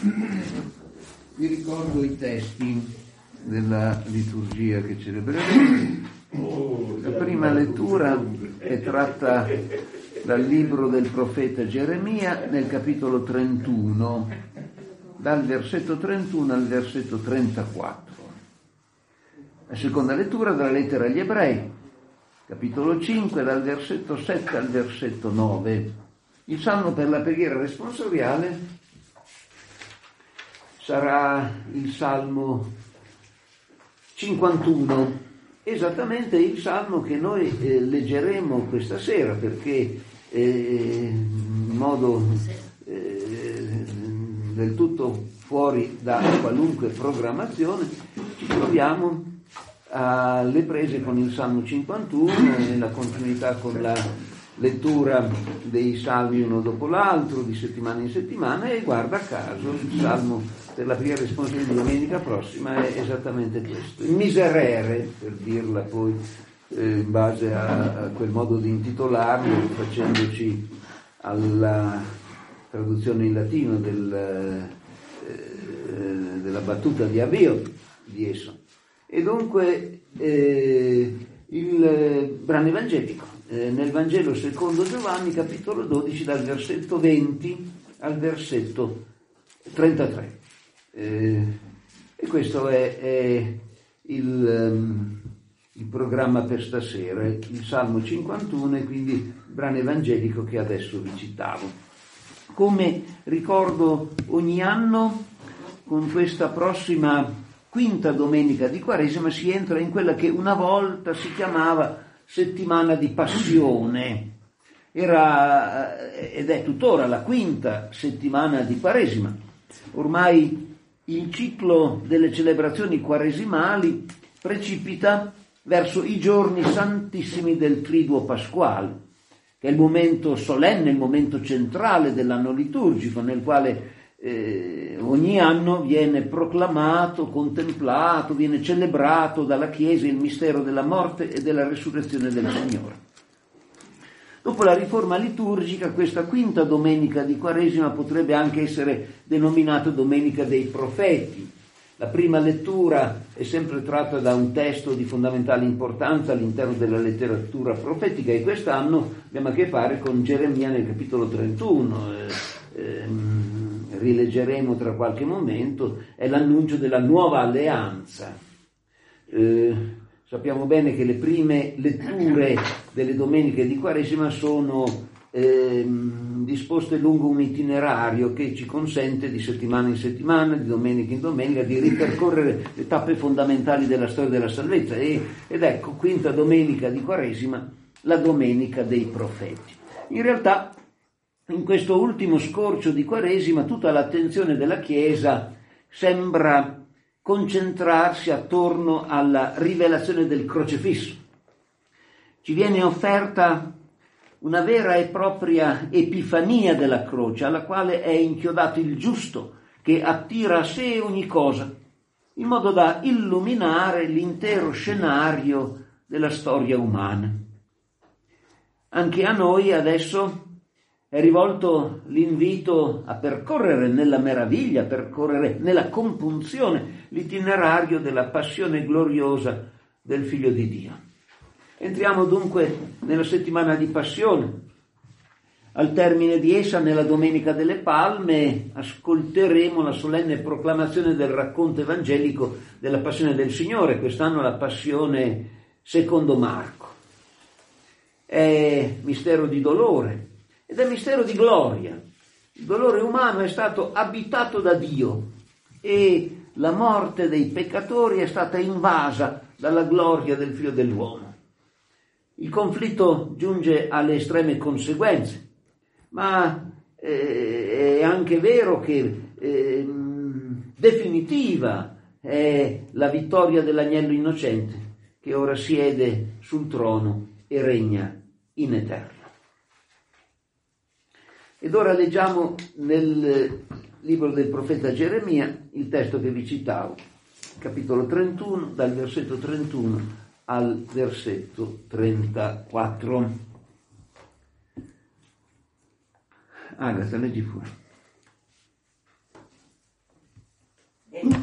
Vi ricordo i testi della liturgia che celebreremo. La prima lettura è tratta dal libro del profeta Geremia nel capitolo 31, dal versetto 31 al versetto 34. La seconda lettura dalla lettera agli Ebrei, capitolo 5, dal versetto 7 al versetto 9. Il salmo per la preghiera responsoriale sarà il salmo 51, esattamente il salmo che noi leggeremo questa sera, perché in modo del tutto fuori da qualunque programmazione ci troviamo alle prese con il Salmo 51, nella continuità con la lettura dei salmi uno dopo l'altro, di settimana in settimana, e guarda caso il Salmo per la preghiera responsoriale di domenica prossima è esattamente questo. Il miserere, per dirla poi in base a quel modo di intitolarlo, facendoci alla traduzione in latino della battuta di avvio di esso. E dunque il brano evangelico nel Vangelo secondo Giovanni, capitolo 12, dal versetto 20 al versetto 33. E questo è il programma per stasera, il Salmo 51 e quindi il brano evangelico che adesso vi citavo. Come ricordo ogni anno, con questa prossima quinta domenica di Quaresima si entra in quella che una volta si chiamava settimana di passione. Era ed è tuttora la quinta settimana di Quaresima. Ormai il ciclo delle celebrazioni quaresimali precipita verso i giorni santissimi del Triduo Pasquale, che è il momento solenne, il momento centrale dell'anno liturgico, nel quale ogni anno viene proclamato, contemplato, viene celebrato dalla Chiesa il mistero della morte e della resurrezione del Signore. Dopo la riforma liturgica, questa quinta domenica di Quaresima potrebbe anche essere denominata Domenica dei Profeti. La prima lettura è sempre tratta da un testo di fondamentale importanza all'interno della letteratura profetica e quest'anno abbiamo a che fare con Geremia nel capitolo 31. Rileggeremo tra qualche momento, è l'annuncio della nuova alleanza. Sappiamo bene che le prime letture delle domeniche di Quaresima sono disposte lungo un itinerario che ci consente di settimana in settimana, di domenica in domenica, di ripercorrere le tappe fondamentali della storia della salvezza. Ed ecco, quinta domenica di Quaresima, la domenica dei profeti. In realtà, in questo ultimo scorcio di Quaresima, tutta l'attenzione della Chiesa sembra concentrarsi attorno alla rivelazione del crocefisso. Ci viene offerta una vera e propria epifania della croce, alla quale è inchiodato il giusto, che attira a sé ogni cosa, in modo da illuminare l'intero scenario della storia umana. Anche a noi adesso è rivolto l'invito a percorrere nella meraviglia, a percorrere nella compunzione l'itinerario della passione gloriosa del Figlio di Dio. Entriamo dunque nella settimana di passione. Al termine di essa, nella Domenica delle Palme, ascolteremo la solenne proclamazione del racconto evangelico della passione del Signore, quest'anno la passione secondo Marco. È mistero di dolore ed è mistero di gloria. Il dolore umano è stato abitato da Dio e la morte dei peccatori è stata invasa dalla gloria del Figlio dell'uomo. Il conflitto giunge alle estreme conseguenze, ma è anche vero che definitiva è la vittoria dell'agnello innocente che ora siede sul trono e regna in eterno. Ed ora leggiamo nel libro del profeta Geremia il testo che vi citavo, capitolo 31, dal versetto 31 al versetto 34. Agatha, leggi fuori.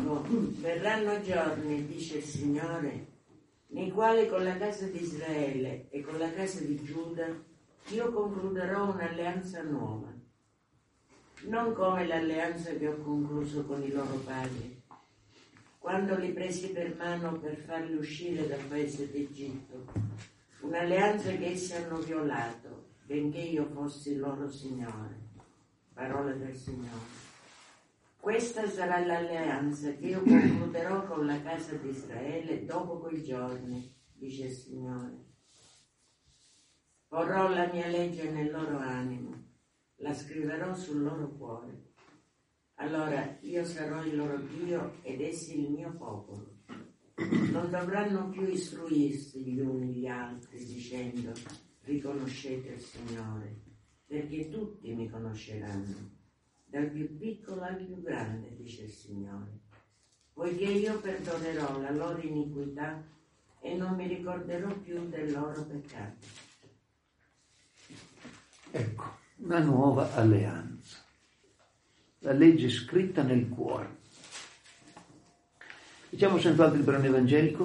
Ecco, verranno giorni, dice il Signore, nei quali con la casa di Israele e con la casa di Giuda io concluderò un'alleanza nuova, non come l'alleanza che ho concluso con i loro padri, quando li presi per mano per farli uscire dal paese d'Egitto, un'alleanza che essi hanno violato, benché io fossi il loro Signore. Parola del Signore. Questa sarà l'alleanza che io concluderò con la casa di Israele dopo quei giorni, dice il Signore. Porrò la mia legge nel loro animo, la scriverò sul loro cuore. Allora io sarò il loro Dio ed essi il mio popolo. Non dovranno più istruirsi gli uni gli altri dicendo riconoscete il Signore, perché tutti mi conosceranno. Dal più piccolo al più grande, dice il Signore, poiché io perdonerò la loro iniquità e non mi ricorderò più del loro peccato. Ecco, una nuova alleanza, la legge scritta nel cuore. Diciamo senz'altro il brano evangelico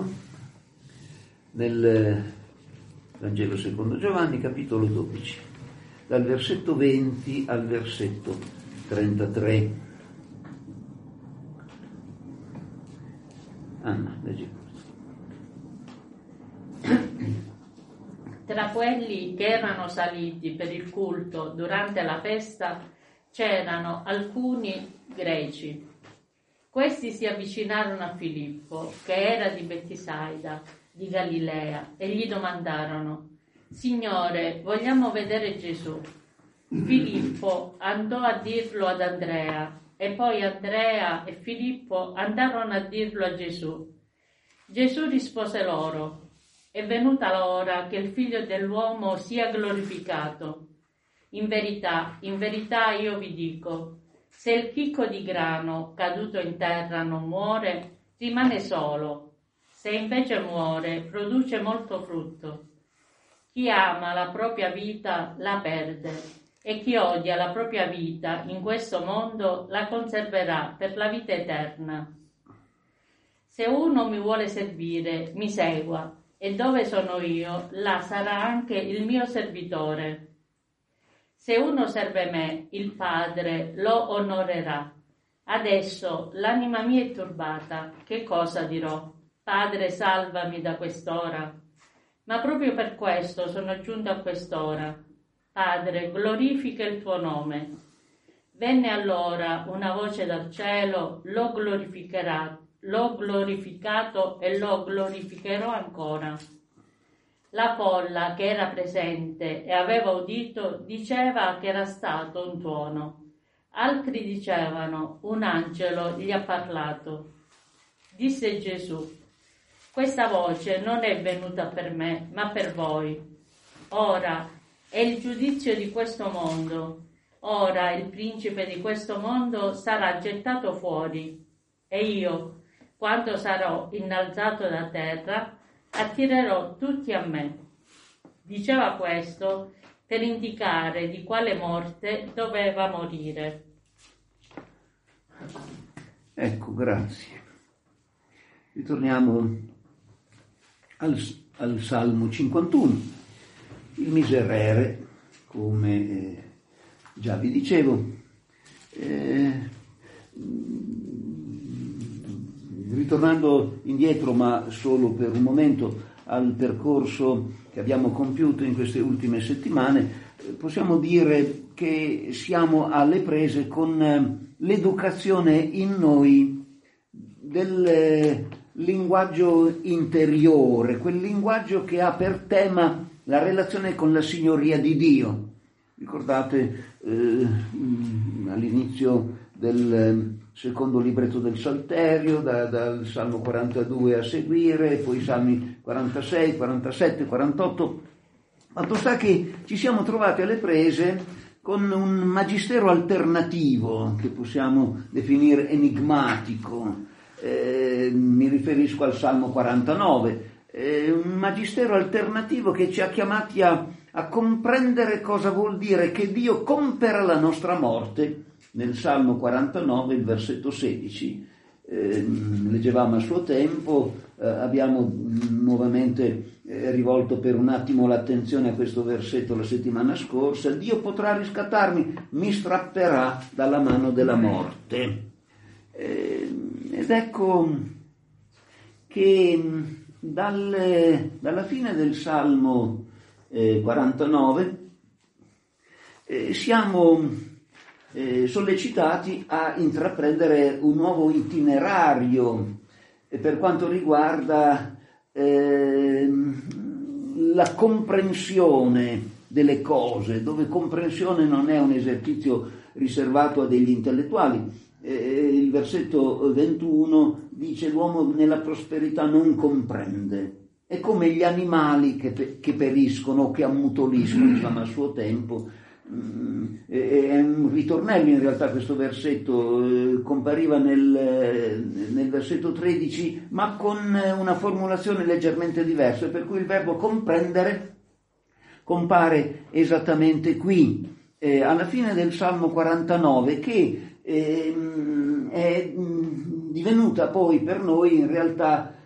nel Vangelo secondo Giovanni, capitolo 12, dal versetto 20 al versetto 33. Anna, leggi. Tra quelli che erano saliti per il culto durante la festa c'erano alcuni greci. Questi si avvicinarono a Filippo, che era di Bettisaida, di Galilea, e gli domandarono: Signore, vogliamo vedere Gesù. Filippo andò a dirlo ad Andrea, e poi Andrea e Filippo andarono a dirlo a Gesù. Gesù rispose loro: è venuta l'ora che il Figlio dell'uomo sia glorificato. In verità io vi dico, se il chicco di grano caduto in terra non muore, rimane solo. Se invece muore, produce molto frutto. Chi ama la propria vita la perde, e chi odia la propria vita in questo mondo la conserverà per la vita eterna. Se uno mi vuole servire, mi segua, e dove sono io, là sarà anche il mio servitore. Se uno serve me, il Padre lo onorerà. Adesso l'anima mia è turbata, che cosa dirò? Padre, salvami da quest'ora. Ma proprio per questo sono giunto a quest'ora. Padre, glorifica il tuo nome. Venne allora una voce dal cielo, l'ho glorificato e lo glorificherò ancora. La folla che era presente e aveva udito diceva che era stato un tuono. Altri dicevano: un angelo gli ha parlato. Disse Gesù: questa voce non è venuta per me, ma per voi. Ora è il giudizio di questo mondo. Ora il principe di questo mondo sarà gettato fuori. E io, quando sarò innalzato da terra, attirerò tutti a me. Diceva questo per indicare di quale morte doveva morire. Ecco, grazie. Ritorniamo al Salmo 51. Il miserere, come già vi dicevo, ritornando indietro, ma solo per un momento, al percorso che abbiamo compiuto in queste ultime settimane, possiamo dire che siamo alle prese con l'educazione in noi del linguaggio interiore, quel linguaggio che ha per tema la relazione con la signoria di Dio. Ricordate all'inizio del secondo libretto del Salterio, dal Salmo 42 a seguire, poi i Salmi 46, 47, 48. Fatto sta che ci siamo trovati alle prese con un magistero alternativo che possiamo definire enigmatico. Mi riferisco al Salmo 49. Un magistero alternativo che ci ha chiamati a comprendere cosa vuol dire che Dio compera la nostra morte. Nel Salmo 49, il versetto 16, leggevamo a suo tempo, abbiamo nuovamente rivolto per un attimo l'attenzione a questo versetto la settimana scorsa. Dio potrà riscattarmi, mi strapperà dalla mano della morte. Ed ecco che dalla fine del Salmo 49 siamo sollecitati a intraprendere un nuovo itinerario per quanto riguarda la comprensione delle cose, dove comprensione non è un esercizio riservato a degli intellettuali. Il versetto 21 dice: l'uomo nella prosperità non comprende. È come gli animali che periscono, che ammutoliscono, diciamo, a suo tempo. È un ritornello in realtà questo versetto, compariva nel versetto 13, ma con una formulazione leggermente diversa, per cui il verbo comprendere compare esattamente qui, alla fine del Salmo 49, che è divenuta poi per noi in realtà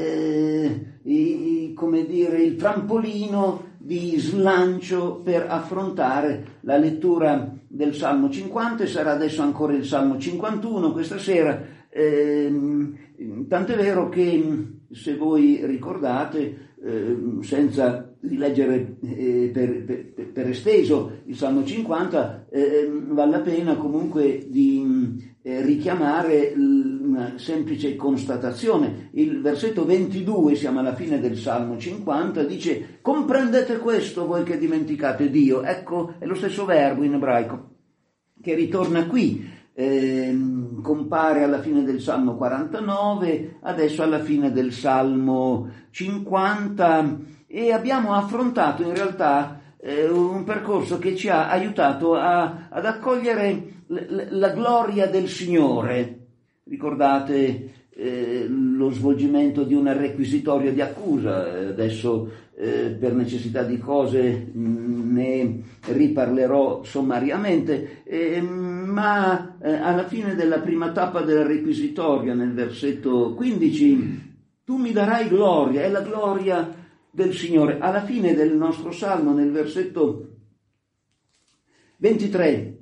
come dire, il trampolino di slancio per affrontare la lettura del Salmo 50, e sarà adesso ancora il Salmo 51 questa sera, tant'è vero che, se voi ricordate, senza rileggere per esteso il Salmo 50, vale la pena comunque di richiamare una semplice constatazione. Il versetto 22, siamo alla fine del Salmo 50, dice: comprendete questo voi che dimenticate Dio. Ecco, è lo stesso verbo in ebraico che ritorna qui, compare alla fine del Salmo 49, adesso alla fine del Salmo 50, e abbiamo affrontato in realtà un percorso che ci ha aiutato ad accogliere la gloria del Signore. Ricordate lo svolgimento di un requisitorio di accusa. Adesso per necessità di cose ne riparlerò sommariamente, ma alla fine della prima tappa del requisitorio, nel versetto 15, tu mi darai gloria, è la gloria del Signore. Alla fine del nostro salmo, nel versetto 23,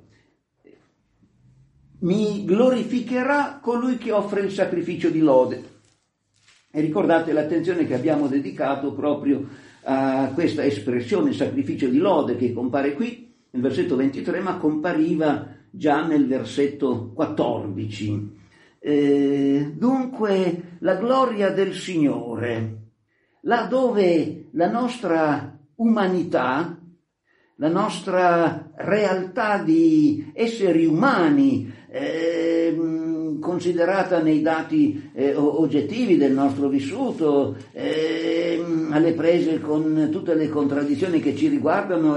mi glorificherà colui che offre il sacrificio di lode. E ricordate l'attenzione che abbiamo dedicato proprio a questa espressione sacrificio di lode, che compare qui nel versetto 23, ma compariva già nel versetto 14. Dunque la gloria del Signore, là dove la nostra umanità, la nostra realtà di esseri umani, considerata nei dati oggettivi del nostro vissuto, alle prese con tutte le contraddizioni che ci riguardano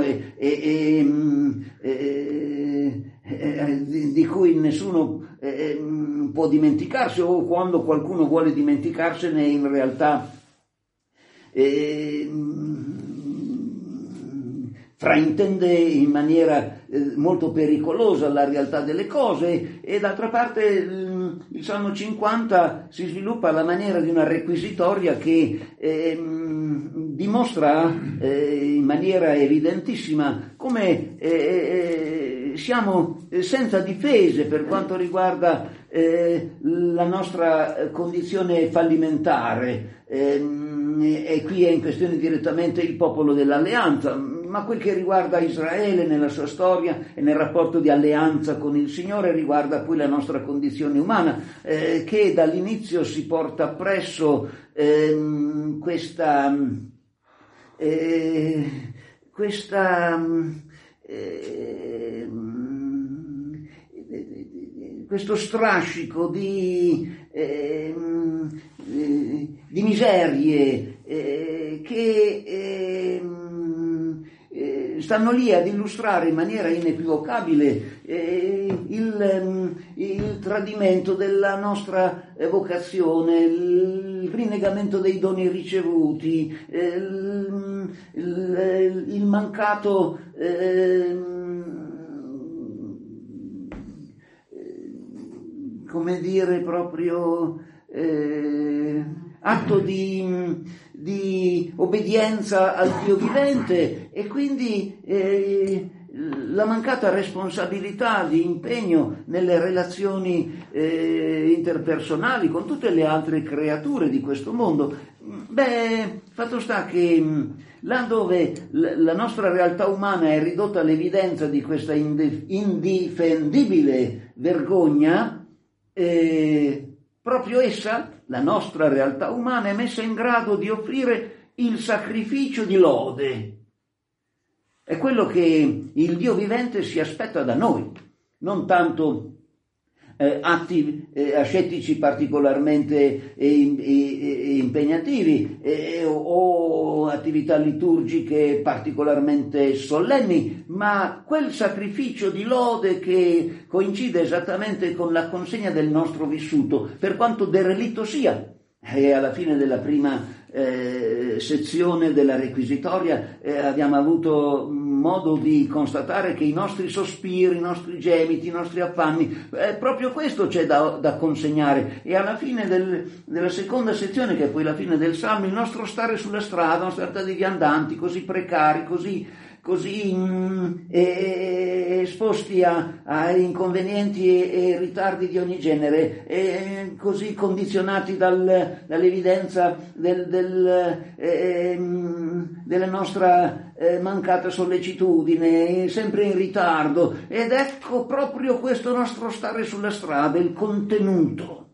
di cui nessuno può dimenticarsi, o quando qualcuno vuole dimenticarsene in realtà fraintende in maniera molto pericolosa la realtà delle cose. E d'altra parte il Salmo 50 si sviluppa alla maniera di una requisitoria che dimostra in maniera evidentissima come siamo senza difese per quanto riguarda la nostra condizione fallimentare, e qui è in questione direttamente il popolo dell'alleanza, ma quel che riguarda Israele nella sua storia e nel rapporto di alleanza con il Signore riguarda poi la nostra condizione umana, che dall'inizio si porta appresso questo strascico di miserie che stanno lì ad illustrare in maniera inequivocabile il tradimento della nostra vocazione, il rinnegamento dei doni ricevuti, il mancato come dire, proprio atto di obbedienza al Dio vivente, e quindi la mancata responsabilità di impegno nelle relazioni interpersonali con tutte le altre creature di questo mondo. Fatto sta che là dove la nostra realtà umana è ridotta all'evidenza di questa indifendibile vergogna, proprio essa, la nostra realtà umana, è messa in grado di offrire il sacrificio di lode. È quello che il Dio vivente si aspetta da noi, non tanto atti ascetici particolarmente impegnativi o attività liturgiche particolarmente solenni, ma quel sacrificio di lode che coincide esattamente con la consegna del nostro vissuto, per quanto derelitto sia. E alla fine della prima sezione della requisitoria abbiamo avuto modo di constatare che i nostri sospiri, i nostri gemiti, i nostri affanni, proprio questo c'è da consegnare. E alla fine della seconda sezione, che è poi la fine del Salmo, il nostro stare sulla strada, una sorta di viandanti così precari, così esposti a inconvenienti e ritardi di ogni genere, così condizionati dall'evidenza della nostra mancata sollecitudine, sempre in ritardo. Ed ecco proprio questo nostro stare sulla strada, il contenuto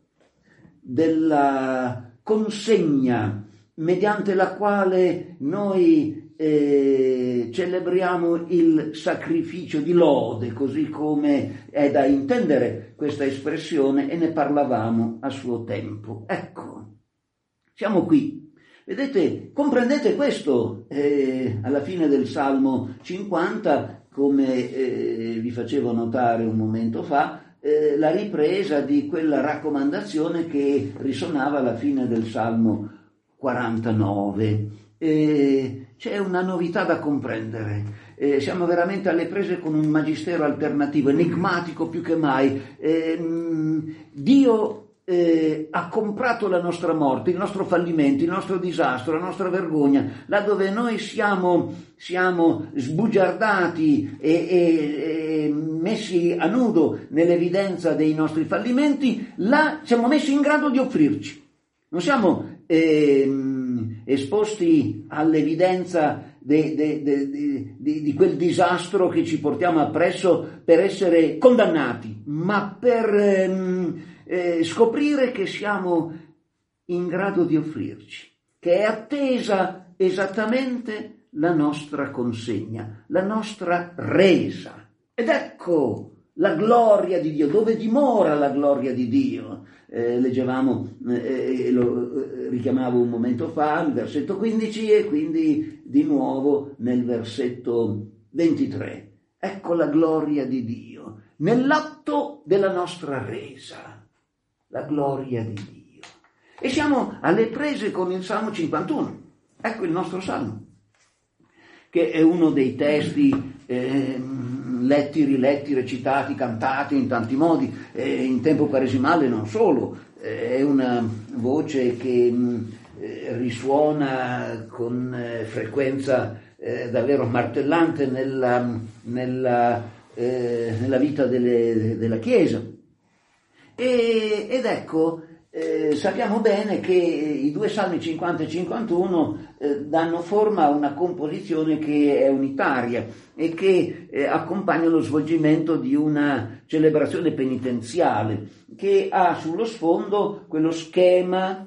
della consegna mediante la quale noi celebriamo il sacrificio di lode, così come è da intendere questa espressione, e ne parlavamo a suo tempo. Ecco, siamo qui. Vedete, comprendete questo alla fine del Salmo 50, come vi facevo notare un momento fa, la ripresa di quella raccomandazione che risonava alla fine del Salmo 49. C'è una novità da comprendere. Siamo veramente alle prese con un magistero alternativo, enigmatico più che mai. Dio ha comprato la nostra morte, il nostro fallimento, il nostro disastro, la nostra vergogna. Là dove noi siamo sbugiardati e messi a nudo nell'evidenza dei nostri fallimenti, là siamo messi in grado di offrirci. Non siamo esposti all'evidenza di quel disastro che ci portiamo appresso per essere condannati, ma per scoprire che siamo in grado di offrirci, che è attesa esattamente la nostra consegna, la nostra resa. Ed ecco la gloria di Dio. Dove dimora la gloria di Dio? Leggevamo, lo richiamavo un momento fa, il versetto 15 e quindi di nuovo nel versetto 23. Ecco la gloria di Dio nell'atto della nostra resa, la gloria di Dio. E siamo alle prese con il Salmo 51. Ecco il nostro Salmo, che è uno dei testi letti, riletti, recitati, cantati in tanti modi, in tempo quaresimale non solo. È una voce che risuona con frequenza davvero martellante nella vita della Chiesa. Ed ecco, sappiamo bene che i due Salmi 50 e 51 danno forma a una composizione che è unitaria e che accompagna lo svolgimento di una celebrazione penitenziale che ha sullo sfondo quello schema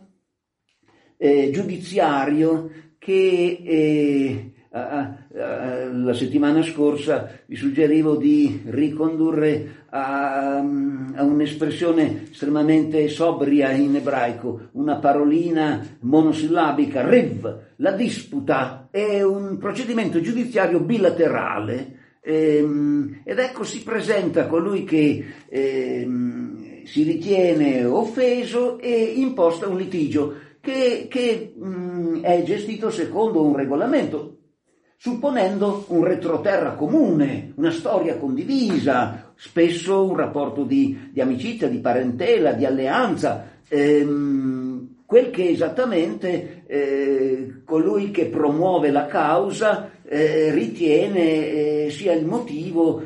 giudiziario che la settimana scorsa vi suggerivo di ricondurre a un'espressione estremamente sobria in ebraico, una parolina monosillabica, riv. La disputa è un procedimento giudiziario bilaterale, ed ecco si presenta colui che si ritiene offeso e imposta un litigio che è gestito secondo un regolamento, supponendo un retroterra comune, una storia condivisa, spesso un rapporto di amicizia, di parentela, di alleanza, quel che esattamente colui che promuove la causa ritiene sia il motivo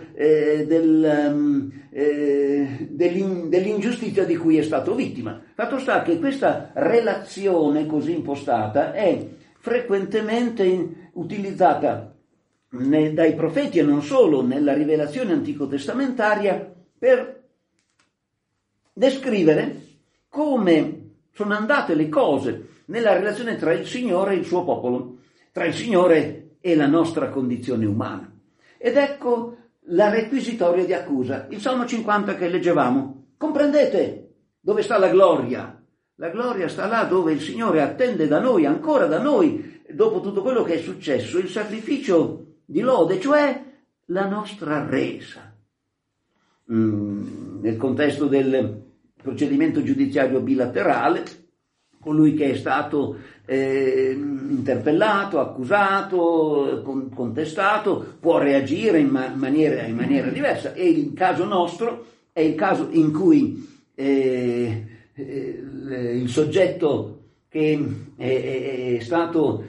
dell'ingiustizia di cui è stato vittima. Fatto sta che questa relazione così impostata è frequentemente utilizzata dai profeti e non solo nella rivelazione antico-testamentaria per descrivere come sono andate le cose nella relazione tra il Signore e il suo popolo, tra il Signore e la nostra condizione umana. Ed ecco la requisitoria di accusa, il Salmo 50 che leggevamo. Comprendete dove sta la gloria? La gloria sta là dove il Signore attende da noi, ancora da noi, dopo tutto quello che è successo, il sacrificio di lode, cioè la nostra resa. Nel contesto del procedimento giudiziario bilaterale, colui che è stato interpellato, accusato, contestato, può reagire in maniera diversa, e il caso nostro è il caso in cui il soggetto che è stato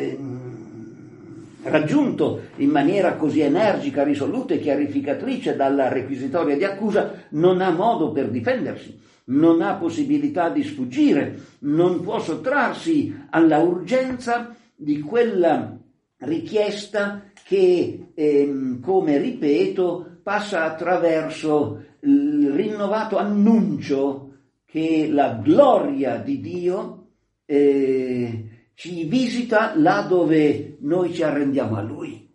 raggiunto in maniera così energica, risoluta e chiarificatrice dalla requisitoria di accusa non ha modo per difendersi, non ha possibilità di sfuggire, non può sottrarsi alla urgenza di quella richiesta che, come ripeto, passa attraverso il rinnovato annuncio che la gloria di Dio ci visita là dove noi ci arrendiamo a Lui.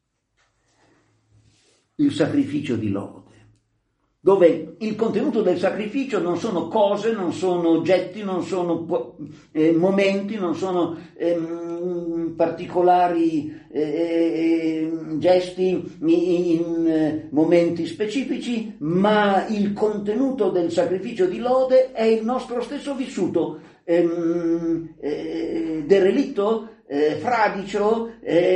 Il sacrificio di lode, dove il contenuto del sacrificio non sono cose, non sono oggetti, non sono momenti, non sono particolari gesti in momenti specifici, ma il contenuto del sacrificio di lode è il nostro stesso vissuto derelitto, fradicio,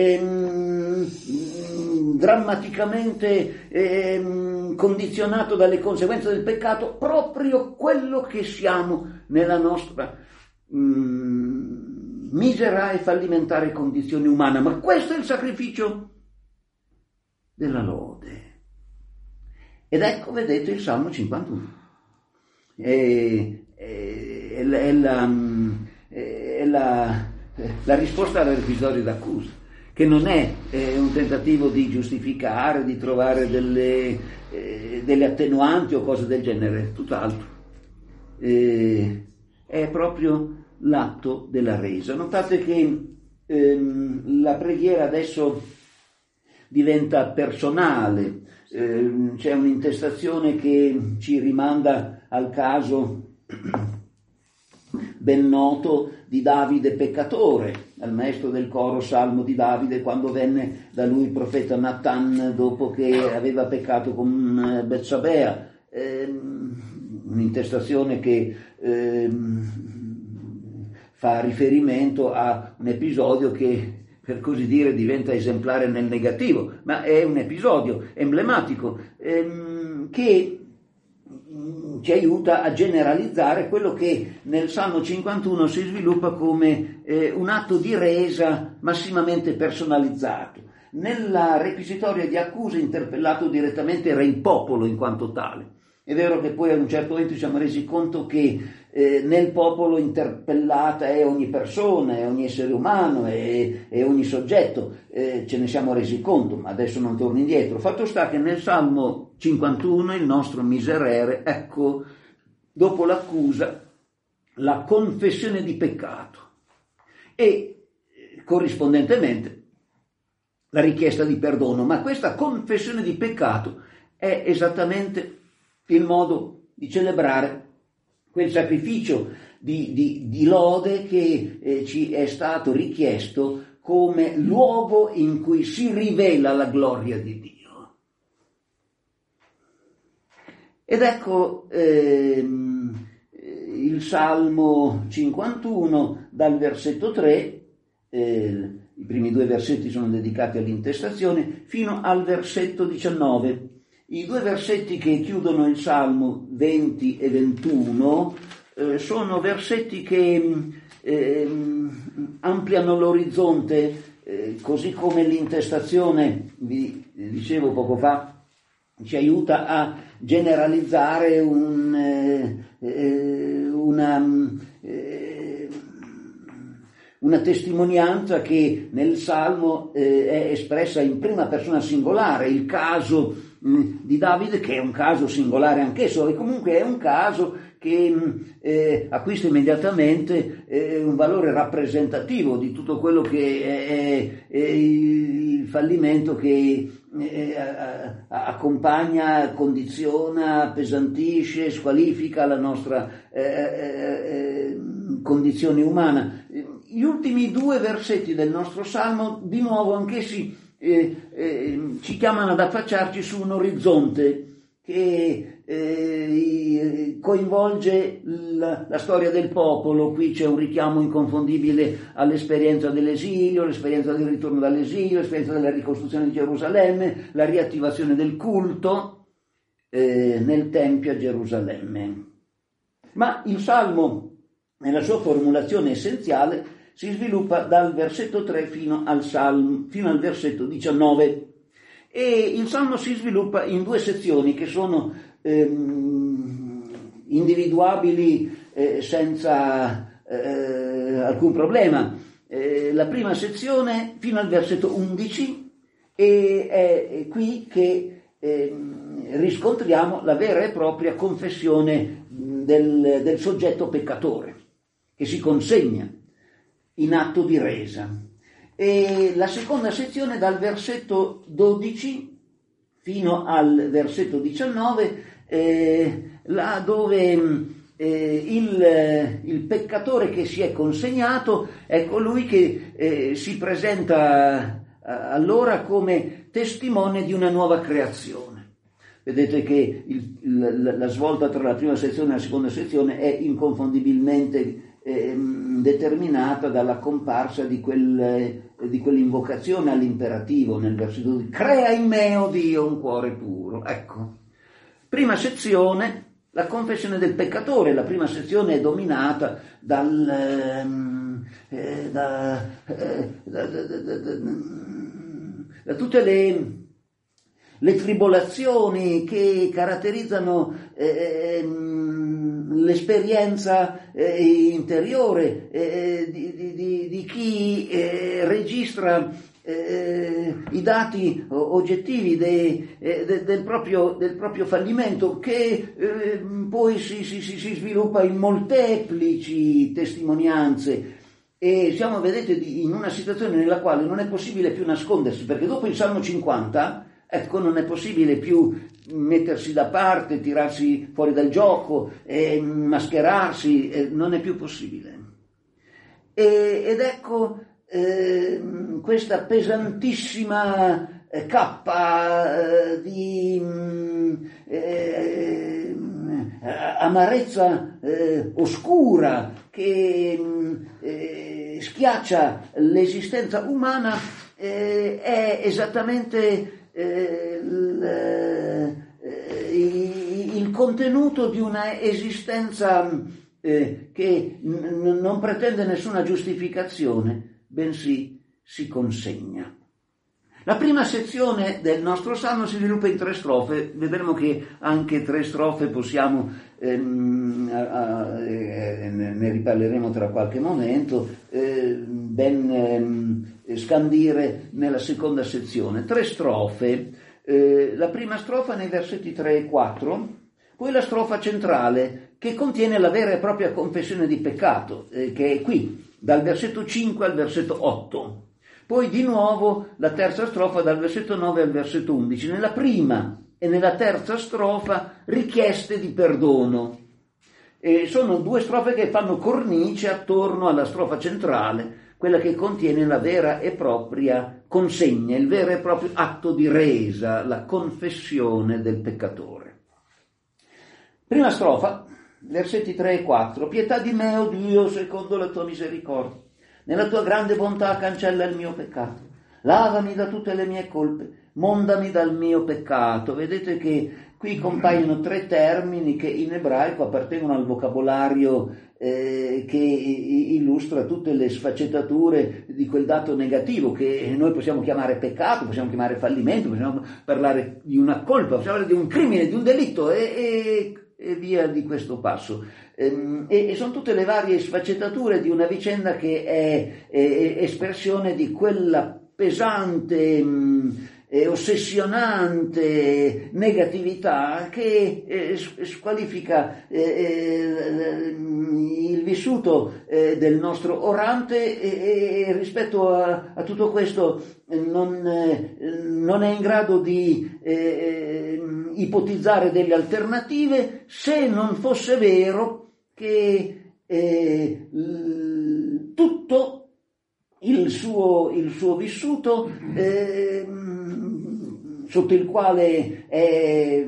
drammaticamente condizionato dalle conseguenze del peccato, proprio quello che siamo nella nostra misera e fallimentare condizione umana. Ma questo è il sacrificio della lode. Ed ecco, vedete, il Salmo 51. È la risposta alla requisitoria d'accusa, che non è un tentativo di giustificare, di trovare delle attenuanti o cose del genere, tutt'altro. È proprio l'atto della resa. Notate che la preghiera adesso diventa personale, c'è un'intestazione che ci rimanda al caso ben noto di Davide peccatore, al maestro del coro Salmo di Davide, quando venne da lui il profeta Nathan dopo che aveva peccato con Betsabea, un'intestazione che fa riferimento a un episodio che, per così dire, diventa esemplare nel negativo, ma è un episodio emblematico che ci aiuta a generalizzare quello che nel Salmo 51 si sviluppa come un atto di resa massimamente personalizzato. Nella requisitoria di accusa interpellato direttamente era il popolo in quanto tale. È vero che poi a un certo momento ci siamo resi conto che nel popolo interpellata è ogni persona, è ogni essere umano, è ogni soggetto, ce ne siamo resi conto, ma adesso non torno indietro. Fatto sta che nel Salmo 51 il nostro miserere, ecco, dopo l'accusa, la confessione di peccato e corrispondentemente la richiesta di perdono, ma questa confessione di peccato è esattamente il modo di celebrare quel sacrificio di lode che ci è stato richiesto come luogo in cui si rivela la gloria di Dio. Ed ecco il Salmo 51 dal versetto 3, i primi due versetti sono dedicati all'intestazione, fino al versetto 19. I due versetti che chiudono il Salmo 20 e 21 sono versetti che ampliano l'orizzonte, così come l'intestazione, vi dicevo poco fa, ci aiuta a generalizzare una testimonianza che nel Salmo è espressa in prima persona singolare, il caso di Davide, che è un caso singolare anch'esso, e comunque è un caso che acquista immediatamente un valore rappresentativo di tutto quello che è il fallimento che accompagna, condiziona, appesantisce, squalifica la nostra condizione umana. Gli ultimi due versetti del nostro Salmo, di nuovo anch'essi ci chiamano ad affacciarci su un orizzonte che coinvolge la storia del popolo. Qui c'è un richiamo inconfondibile all'esperienza dell'esilio, l'esperienza del ritorno dall'esilio, l'esperienza della ricostruzione di Gerusalemme, la riattivazione del culto nel Tempio a Gerusalemme. Ma il Salmo, nella sua formulazione essenziale, si sviluppa dal versetto 3 fino al versetto 19. E il Salmo si sviluppa in due sezioni che sono individuabili senza alcun problema. La prima sezione fino al versetto 11, e è qui che riscontriamo la vera e propria confessione del soggetto peccatore, che si consegna in atto di resa. E la seconda sezione dal versetto 12 fino al versetto 19, là dove il peccatore che si è consegnato è colui che si presenta allora come testimone di una nuova creazione. Vedete che la svolta tra la prima sezione e la seconda sezione è inconfondibilmente determinata dalla comparsa di quell'invocazione all'imperativo nel versetto 2: crea in me, o Dio, un cuore puro. Ecco, prima sezione, la confessione del peccatore. La prima sezione è dominata da tutte le tribolazioni che caratterizzano l'esperienza interiore di chi registra i dati oggettivi del proprio fallimento, che poi si sviluppa in molteplici testimonianze. E siamo, vedete, in una situazione nella quale non è possibile più nascondersi, perché dopo il Salmo 50, ecco, non è possibile più mettersi da parte, tirarsi fuori dal gioco, mascherarsi, non è più possibile. Ed ecco questa pesantissima cappa di amarezza oscura che schiaccia l'esistenza umana, è esattamente il contenuto di una esistenza che non pretende nessuna giustificazione, bensì si consegna. La prima sezione del nostro Salmo si sviluppa in 3 strofe. Vedremo che anche 3 strofe possiamo, ne riparleremo tra qualche momento, scandire nella seconda sezione. 3 strofe. La prima strofa nei versetti 3 e 4, poi la strofa centrale che contiene la vera e propria confessione di peccato, che è qui, dal versetto 5 al versetto 8. Poi di nuovo la terza strofa dal versetto 9 al versetto 11. Nella prima e nella terza strofa richieste di perdono. Sono 2 strofe che fanno cornice attorno alla strofa centrale, quella che contiene la vera e propria consegna, il vero e proprio atto di resa, la confessione del peccatore. Prima strofa, versetti 3 e 4. Pietà di me, o Dio, secondo la tua misericordia. Nella tua grande bontà cancella il mio peccato. Lavami da tutte le mie colpe, mondami dal mio peccato. Vedete che qui compaiono 3 termini che in ebraico appartengono al vocabolario che illustra tutte le sfaccettature di quel dato negativo che noi possiamo chiamare peccato, possiamo chiamare fallimento, possiamo parlare di una colpa, possiamo parlare di un crimine, di un delitto e via di questo passo. E sono tutte le varie sfaccettature di una vicenda che è espressione di quella pesante e ossessionante negatività che squalifica il vissuto del nostro orante e rispetto a tutto questo non è in grado di ipotizzare delle alternative, se non fosse vero che tutto il suo vissuto sotto il quale è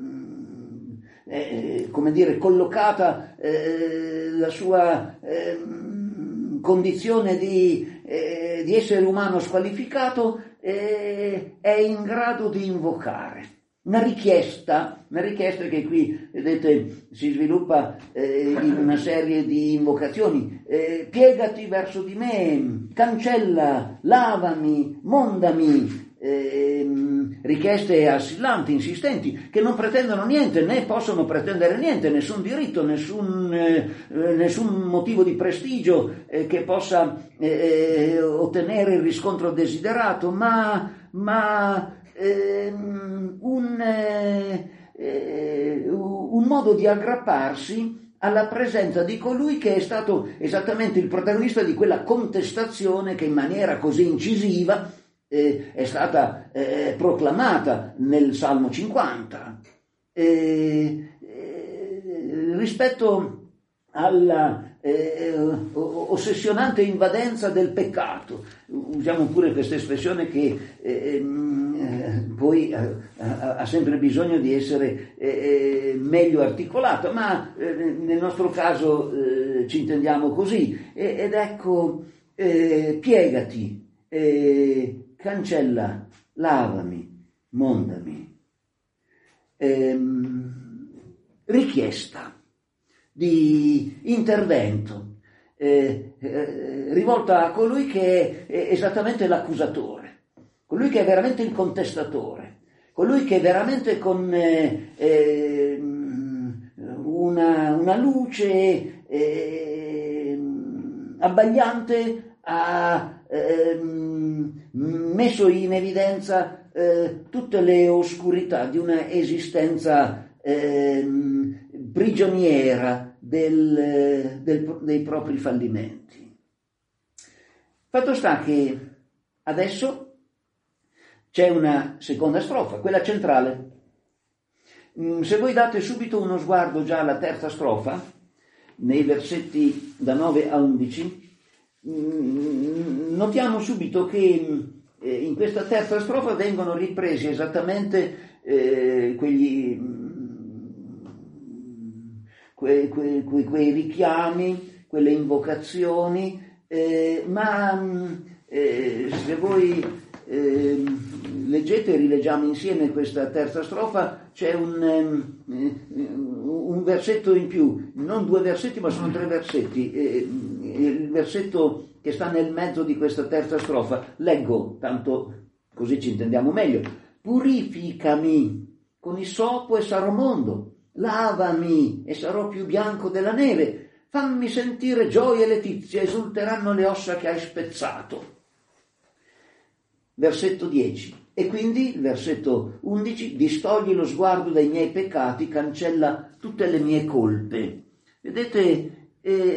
come dire, collocata la sua condizione di essere umano squalificato, è in grado di invocare una richiesta che qui, vedete, si sviluppa in una serie di invocazioni. Piegati verso di me, cancella, lavami, mondami. Richieste assillanti, insistenti, che non pretendono niente, né possono pretendere niente, nessun diritto, nessun motivo di prestigio che possa ottenere il riscontro desiderato, ma un modo di aggrapparsi alla presenza di colui che è stato esattamente il protagonista di quella contestazione che in maniera così incisiva è stata proclamata nel Salmo 50 rispetto alla ossessionante invadenza del peccato. Usiamo pure questa espressione che poi ha sempre bisogno di essere meglio articolata, ma nel nostro caso ci intendiamo così. Ed ecco, piegati, cancella, lavami, mondami. Richiesta di intervento rivolta a colui che è esattamente l'accusatore, colui che è veramente il contestatore, colui che veramente con una luce abbagliante ha messo in evidenza tutte le oscurità di una esistenza prigioniera dei propri fallimenti. Fatto sta che adesso c'è una seconda strofa, quella centrale. Se voi date subito uno sguardo già alla terza strofa, nei versetti da 9 a 11, notiamo subito che in questa terza strofa vengono ripresi esattamente quei richiami, quelle invocazioni, ma se voi leggete e rileggiamo insieme questa terza strofa, c'è un versetto in più, non 2 versetti ma sono 3 versetti. Il versetto che sta nel mezzo di questa terza strofa, leggo, tanto così ci intendiamo meglio. Purificami con isopo e sarò mondo, lavami e sarò più bianco della neve, fammi sentire gioia e letizia, esulteranno le ossa che hai spezzato. Versetto 10. E quindi il versetto 11, distogli lo sguardo dai miei peccati, cancella tutte le mie colpe. Vedete,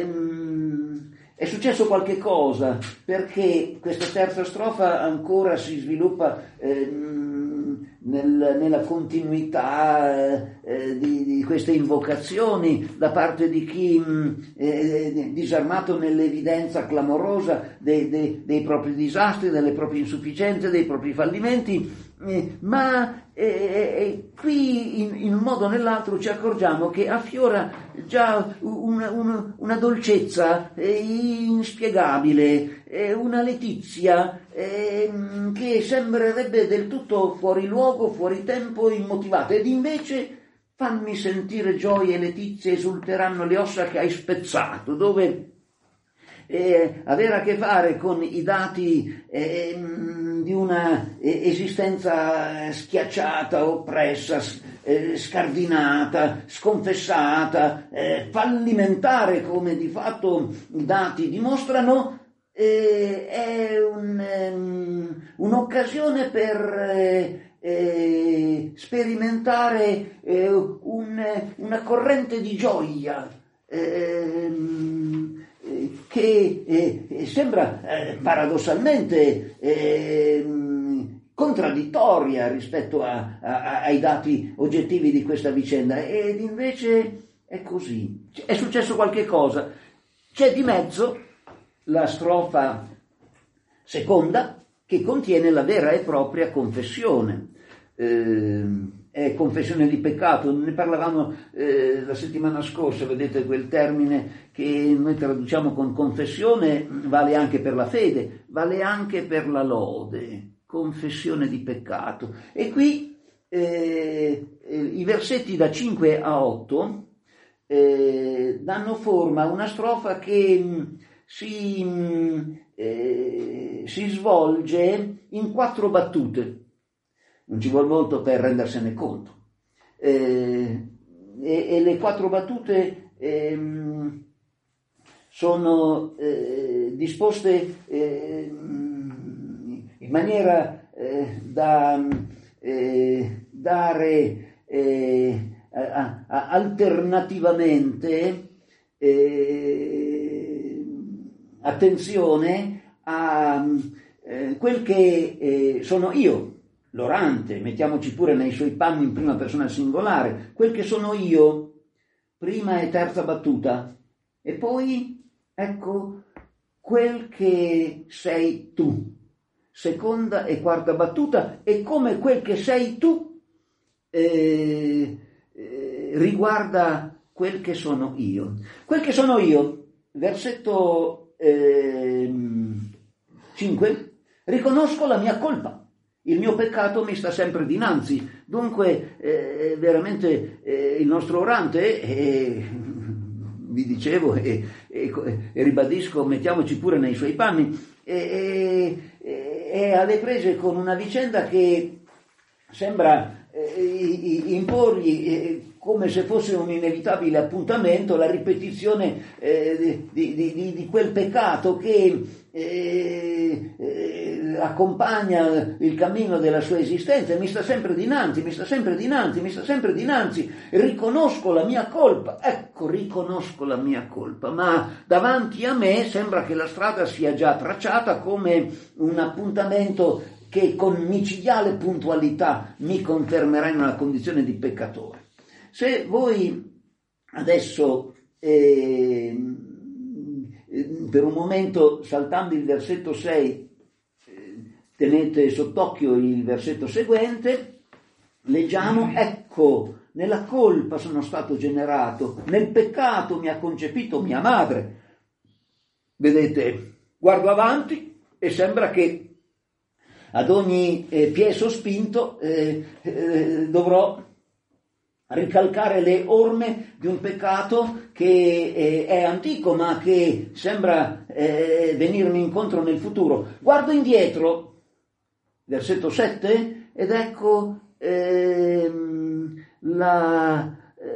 è successo qualche cosa, perché questa terza strofa ancora si sviluppa nella continuità di queste invocazioni da parte di chi disarmato nell'evidenza clamorosa dei propri disastri, delle proprie insufficienze, dei propri fallimenti, ma qui in un modo o nell'altro ci accorgiamo che affiora già una dolcezza inspiegabile, una letizia che sembrerebbe del tutto fuori luogo, fuori tempo, immotivata, ed invece fammi sentire gioia e letizia, esulteranno le ossa che hai spezzato, dove avere a che fare con i dati di una esistenza schiacciata, oppressa, scardinata, sconfessata, fallimentare, come di fatto i dati dimostrano, è un'occasione per sperimentare una corrente di gioia che sembra paradossalmente contraddittoria rispetto ai dati oggettivi di questa vicenda, ed invece è così. È successo qualche cosa. C'è di mezzo la strofa seconda, che contiene la vera e propria confessione. È confessione di peccato, ne parlavamo la settimana scorsa, vedete quel termine che noi traduciamo con confessione vale anche per la fede, vale anche per la lode, confessione di peccato. E qui i versetti da 5 a 8 danno forma a una strofa che si svolge in 4 battute. Non ci vuole molto per rendersene conto. E le 4 battute sono disposte in maniera da dare alternativamente attenzione a quel che sono io, l'orante, mettiamoci pure nei suoi panni in prima persona singolare, quel che sono io, prima e terza battuta, e poi, ecco, quel che sei tu, seconda e quarta battuta, e come quel che sei tu riguarda quel che sono io. Quel che sono io, versetto 5, riconosco la mia colpa. Il mio peccato mi sta sempre dinanzi. Dunque, veramente il nostro orante, vi dicevo e ribadisco, mettiamoci pure nei suoi panni, è alle prese con una vicenda che sembra imporgli come se fosse un inevitabile appuntamento la ripetizione di quel peccato che accompagna il cammino della sua esistenza. Mi sta sempre dinanzi, mi sta sempre dinanzi, mi sta sempre dinanzi. Riconosco la mia colpa, ecco, riconosco la mia colpa, ma davanti a me sembra che la strada sia già tracciata come un appuntamento che con micidiale puntualità mi confermerà in una condizione di peccatore. Se voi adesso per un momento, saltando il versetto 6, tenete sott'occhio il versetto seguente, leggiamo: ecco, nella colpa sono stato generato, nel peccato mi ha concepito mia madre. Vedete, guardo avanti e sembra che ad ogni piè sospinto dovrò ricalcare le orme di un peccato che è antico ma che sembra venirmi incontro nel futuro. Guardo indietro, versetto 7, ed ecco la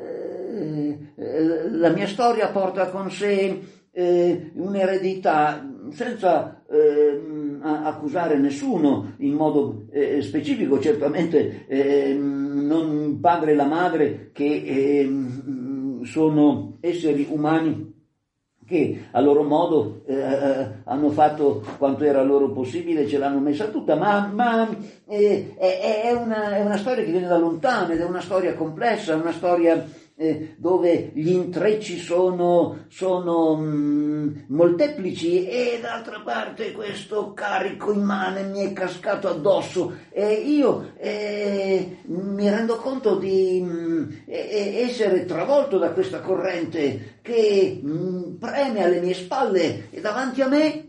mia storia porta con sé un'eredità, senza accusare nessuno in modo specifico, certamente non il padre e la madre, che sono esseri umani che a loro modo hanno fatto quanto era loro possibile, ce l'hanno messa tutta, ma è una storia che viene da lontano ed è una storia complessa, è una storia dove gli intrecci sono molteplici, e d'altra parte questo carico immane mi è cascato addosso e io mi rendo conto di essere travolto da questa corrente che preme alle mie spalle e davanti a me.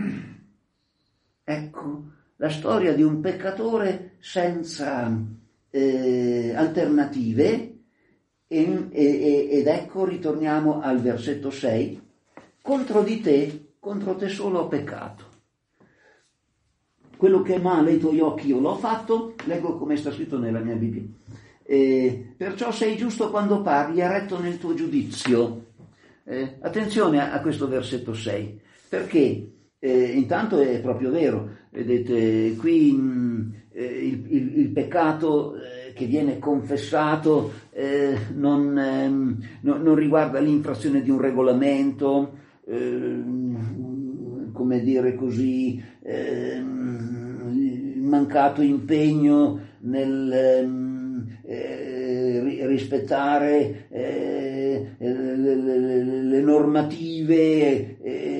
Ecco la storia di un peccatore senza alternative. Ed ecco, ritorniamo al versetto 6, contro te solo ho peccato. Quello che è male ai tuoi occhi io l'ho fatto, leggo come sta scritto nella mia Bibbia. Perciò sei giusto quando parli e retto nel tuo giudizio. Attenzione a questo versetto 6, perché intanto è proprio vero, vedete, qui il peccato che viene confessato non riguarda l'infrazione di un regolamento, come dire così, il mancato impegno nel rispettare le normative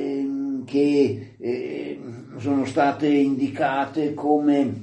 che sono state indicate come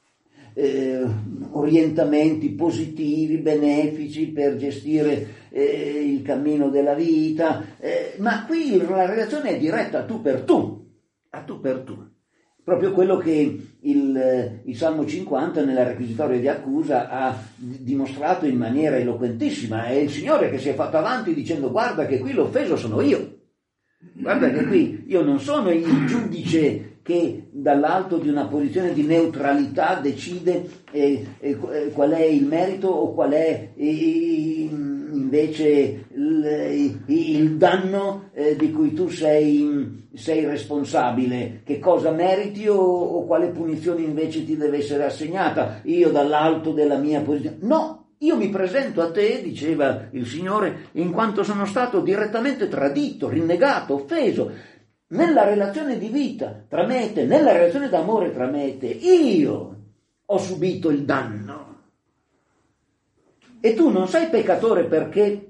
orientamenti positivi, benefici per gestire il cammino della vita, ma qui la relazione è diretta a tu per tu, proprio quello che il Salmo 50 nella requisitoria di accusa ha dimostrato in maniera eloquentissima. È il Signore che si è fatto avanti dicendo: guarda che qui l'offeso sono io, guarda che qui io non sono il giudice che dall'alto di una posizione di neutralità decide qual è il merito o qual è invece il danno di cui tu sei responsabile, che cosa meriti o quale punizione invece ti deve essere assegnata, io dall'alto della mia posizione. No, io mi presento a te, diceva il Signore, in quanto sono stato direttamente tradito, rinnegato, offeso. Nella relazione di vita tra me e te, nella relazione d'amore tra me e te, io ho subito il danno. E tu non sei peccatore perché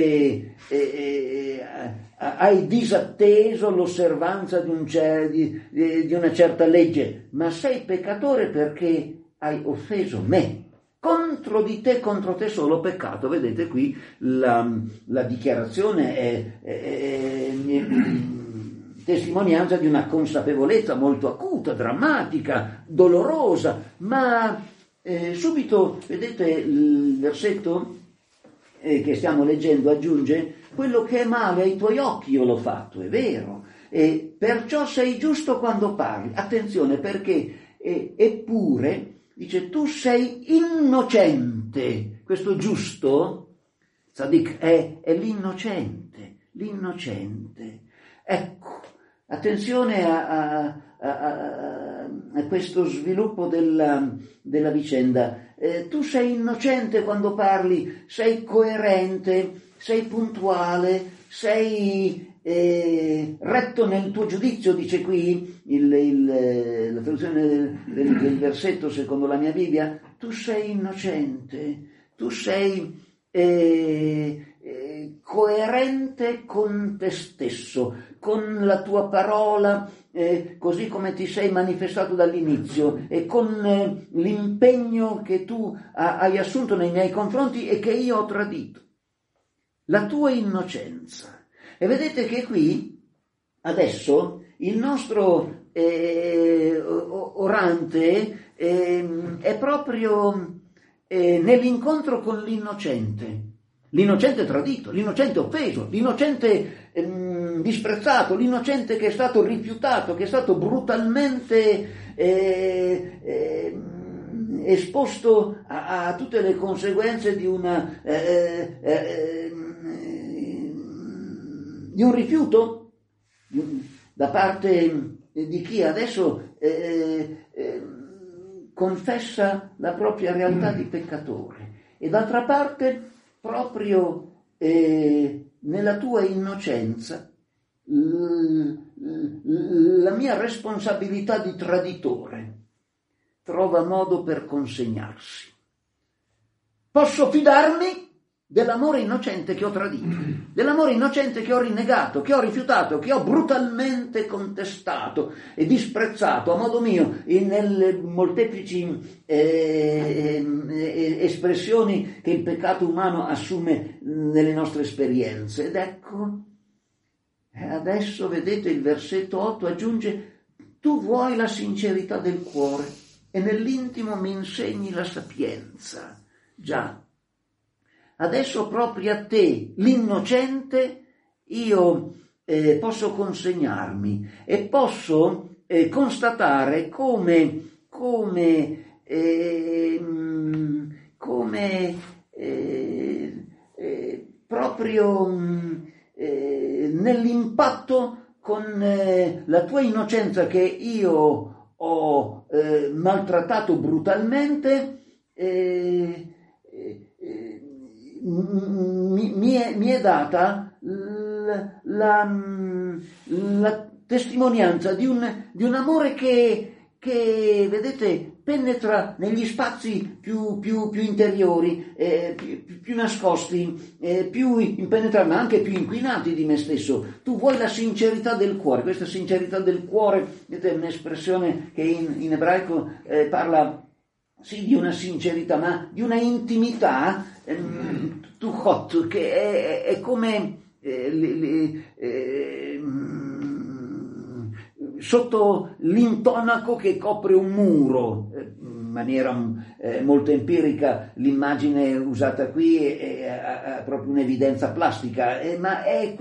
hai disatteso l'osservanza di una certa legge, ma sei peccatore perché hai offeso me. Contro te solo peccato. Vedete qui la dichiarazione è testimonianza di una consapevolezza molto acuta, drammatica, dolorosa, ma subito, vedete, il versetto che stiamo leggendo aggiunge: quello che è male ai tuoi occhi io l'ho fatto, è vero, e perciò sei giusto quando parli. Attenzione, perché eppure dice tu sei innocente. Questo giusto, Tzadik, è l'innocente. Ecco, attenzione a questo sviluppo della vicenda. Tu sei innocente quando parli, sei coerente, sei puntuale, sei retto nel tuo giudizio, dice qui la traduzione del versetto secondo la mia Bibbia. Tu sei innocente, tu sei coerente con te stesso, con la tua parola, così come ti sei manifestato dall'inizio, e con l'impegno che tu hai assunto nei miei confronti e che io ho tradito. La tua innocenza. E vedete che qui, adesso, il nostro orante è proprio nell'incontro con l'innocente. L'innocente tradito, l'innocente offeso, l'innocente disprezzato, l'innocente che è stato rifiutato, che è stato brutalmente esposto a tutte le conseguenze di un rifiuto da parte di chi adesso confessa la propria realtà di peccatore. E d'altra parte, proprio nella tua innocenza, la mia responsabilità di traditore, trova modo per consegnarsi. Posso fidarmi dell'amore innocente che ho tradito, dell'amore innocente che ho rinnegato, che ho rifiutato, che ho brutalmente contestato e disprezzato a modo mio nelle molteplici espressioni che il peccato umano assume nelle nostre esperienze. Ed ecco, adesso vedete il versetto 8 aggiunge: tu vuoi la sincerità del cuore e nell'intimo mi insegni la sapienza. Già, adesso proprio a te, l'innocente, io posso consegnarmi e posso constatare come proprio nell'impatto con la tua innocenza che io ho maltrattato brutalmente, mi è data la testimonianza di un amore che vedete penetra negli spazi più interiori, più nascosti, più impenetrabili, ma anche più inquinati di me stesso. Tu vuoi la sincerità del cuore. Questa sincerità del cuore, vedete, è un'espressione che in ebraico parla sì di una sincerità, ma di una intimità, tuchot, che è come sotto l'intonaco che copre un muro. In maniera molto empirica l'immagine usata qui ha proprio un'evidenza plastica, ma è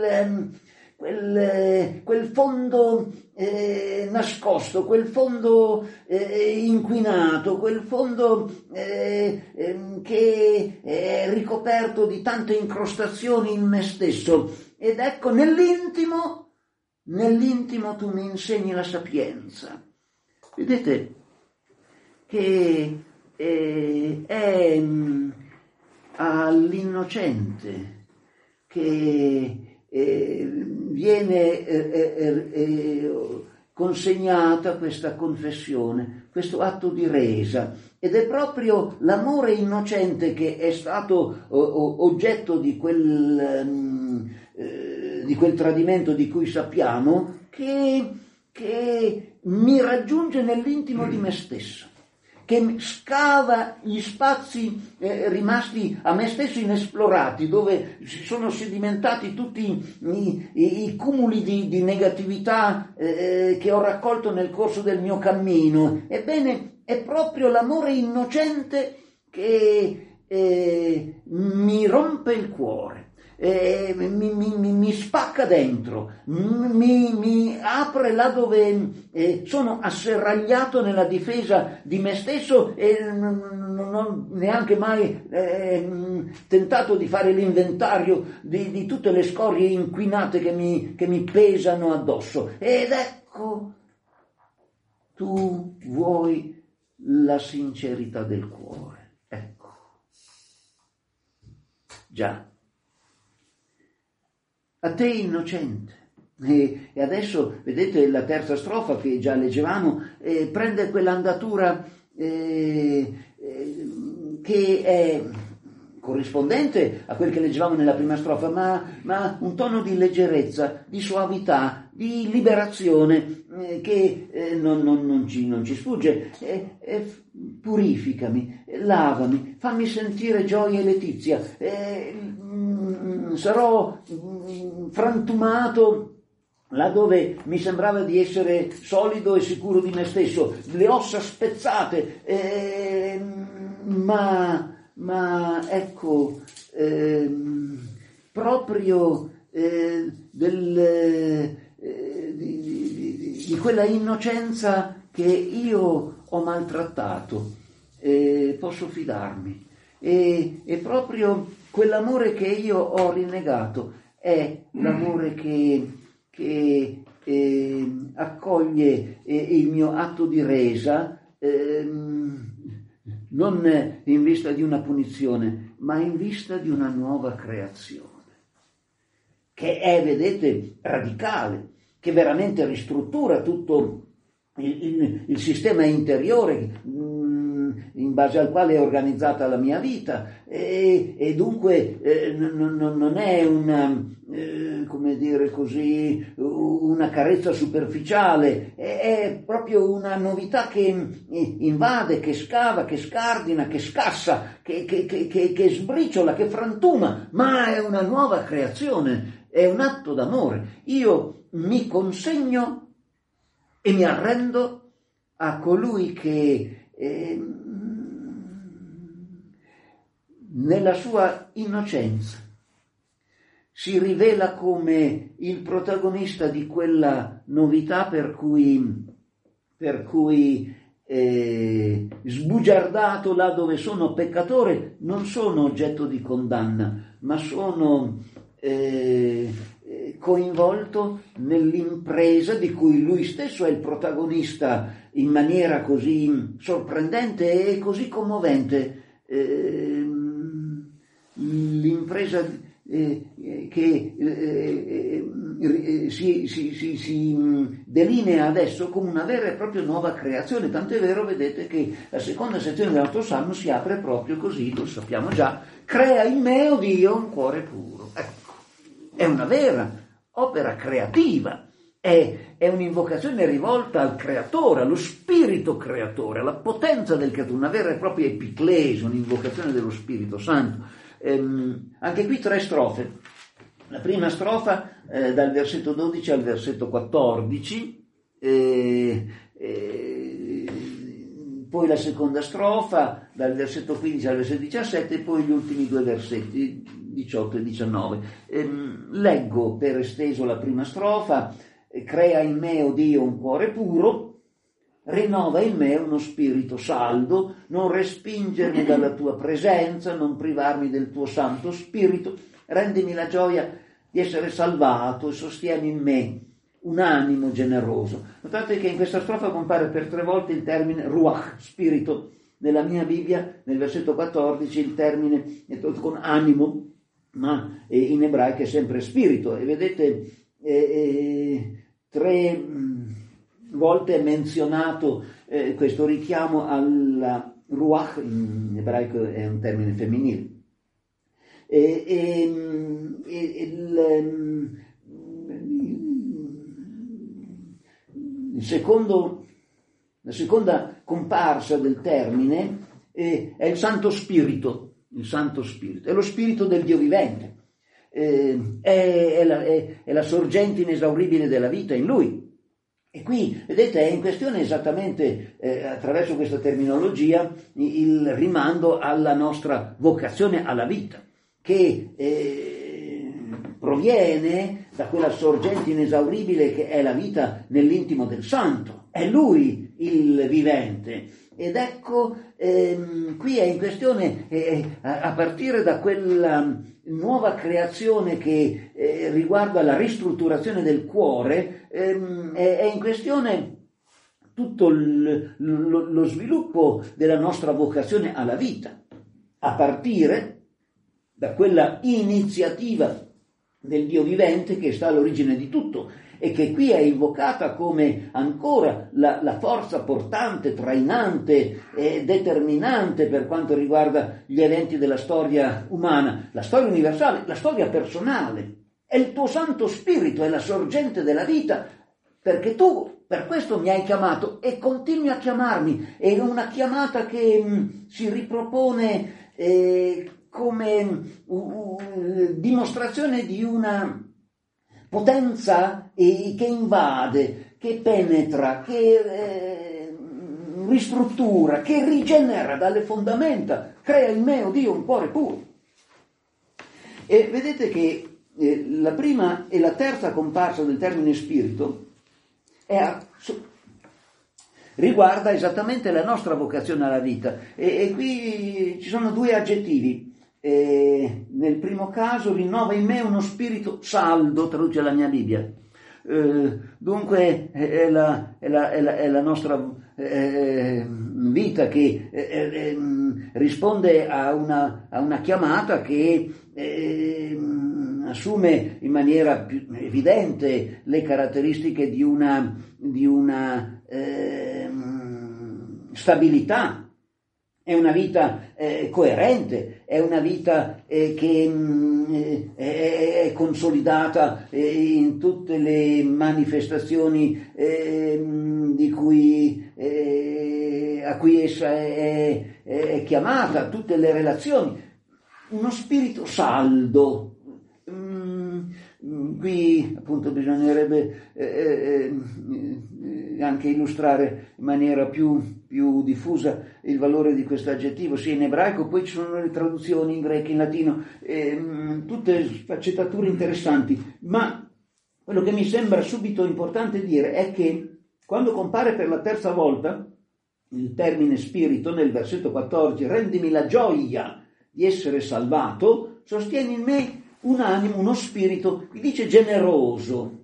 quel fondo nascosto, quel fondo inquinato, quel fondo che è ricoperto di tante incrostazioni in me stesso. Ed ecco, nell'intimo tu mi insegni la sapienza. Vedete che è all'innocente che viene consegnata questa confessione, questo atto di resa, ed è proprio l'amore innocente che è stato oggetto di quel tradimento di cui sappiamo, che mi raggiunge nell'intimo di me stesso, che scava gli spazi rimasti a me stesso inesplorati, dove si sono sedimentati tutti i cumuli di negatività che ho raccolto nel corso del mio cammino. Ebbene, è proprio l'amore innocente che mi rompe il cuore. Mi spacca dentro, mi apre là dove sono asserragliato nella difesa di me stesso e non ho neanche mai tentato di fare l'inventario di tutte le scorie inquinate che mi pesano addosso. Ed ecco, tu vuoi la sincerità del cuore. Ecco. Già. A te innocente. E adesso vedete la terza strofa che già leggevamo prende quell'andatura che è corrispondente a quel che leggevamo nella prima strofa, ma un tono di leggerezza, di soavità, di liberazione che non ci sfugge. Purificami, lavami, fammi sentire gioia e letizia, sarò frantumato laddove mi sembrava di essere solido e sicuro di me stesso, le ossa spezzate, ma ecco, proprio di quella innocenza che io ho maltrattato, posso fidarmi. E proprio quell'amore che io ho rinnegato è l'amore che accoglie il mio atto di resa, non in vista di una punizione, ma in vista di una nuova creazione. che è, vedete, radicale, che veramente ristruttura tutto il sistema interiore in base al quale è organizzata la mia vita, e dunque non è una, come dire così, una carezza superficiale, è proprio una novità che invade, che scava, che scardina, che scassa, che sbriciola, che frantuma, ma è una nuova creazione, è un atto d'amore. Io mi consegno e mi arrendo a colui che nella sua innocenza si rivela come il protagonista di quella novità per cui sbugiardato là dove sono peccatore, non sono oggetto di condanna, ma sono coinvolto nell'impresa di cui lui stesso è il protagonista in maniera così sorprendente e così commovente. L'impresa che si delinea adesso come una vera e propria nuova creazione, tant'è vero, vedete, che la seconda sezione del nostro Salmo si apre proprio così, lo sappiamo già: crea in me, o Dio, un cuore puro. Ecco, è una vera opera creativa, è un'invocazione rivolta al creatore, allo spirito creatore, alla potenza del creatore, una vera e propria epiclesia, un'invocazione dello Spirito Santo. Anche qui 3 strofe. La prima strofa dal versetto 12 al versetto 14, poi la seconda strofa dal versetto 15 al versetto 17, e poi gli ultimi 2 versetti 18 e 19. Leggo per esteso la prima strofa: crea in me, o Dio, un cuore puro, rinnova in me uno spirito saldo, non respingermi dalla tua presenza, non privarmi del tuo Santo Spirito, rendimi la gioia di essere salvato e sostieni in me un animo generoso. Notate che in questa strofa compare per 3 volte il termine ruach, spirito. Nella mia Bibbia, nel versetto 14, il termine è tradotto con animo, ma in ebraico è sempre spirito. E vedete, 3 volte è menzionato questo richiamo alla ruach, in ebraico è un termine femminile. La seconda comparsa del termine è il Santo Spirito. Il Santo Spirito è lo Spirito del Dio vivente, è la sorgente inesauribile della vita in Lui. E qui, vedete, è in questione esattamente, attraverso questa terminologia, il rimando alla nostra vocazione alla vita, che proviene da quella sorgente inesauribile che è la vita nell'intimo del Santo. È Lui il vivente. Ed ecco, qui è in questione, a partire da quella nuova creazione che riguarda la ristrutturazione del cuore, è in questione tutto lo sviluppo della nostra vocazione alla vita, a partire da quella iniziativa del Dio vivente che sta all'origine di tutto e che qui è invocata come ancora la forza portante, trainante e determinante per quanto riguarda gli eventi della storia umana, la storia universale, la storia personale. È il tuo Santo Spirito, è la sorgente della vita, perché tu per questo mi hai chiamato e continui a chiamarmi. È una chiamata che si ripropone come dimostrazione di una potenza che invade, che penetra, che ristruttura, che rigenera dalle fondamenta, crea in me, o Dio, un cuore puro. E vedete che la prima e la terza comparsa del termine spirito riguarda esattamente la nostra vocazione alla vita, e qui ci sono 2 aggettivi. Nel primo caso, rinnova in me uno spirito saldo, traduce la mia Bibbia. Dunque è la nostra vita che risponde a una chiamata che assume in maniera più evidente le caratteristiche di una stabilità. È una vita coerente, è una vita che è consolidata in tutte le manifestazioni a cui essa è chiamata, tutte le relazioni. Uno spirito saldo. Qui appunto bisognerebbe anche illustrare in maniera più diffusa il valore di questo aggettivo, sia in ebraico, poi ci sono le traduzioni in greco, in latino, tutte sfaccettature interessanti, ma quello che mi sembra subito importante dire è che quando compare per la terza volta il termine spirito nel versetto 14, rendimi la gioia di essere salvato, sostieni in me un animo, uno spirito, qui dice generoso,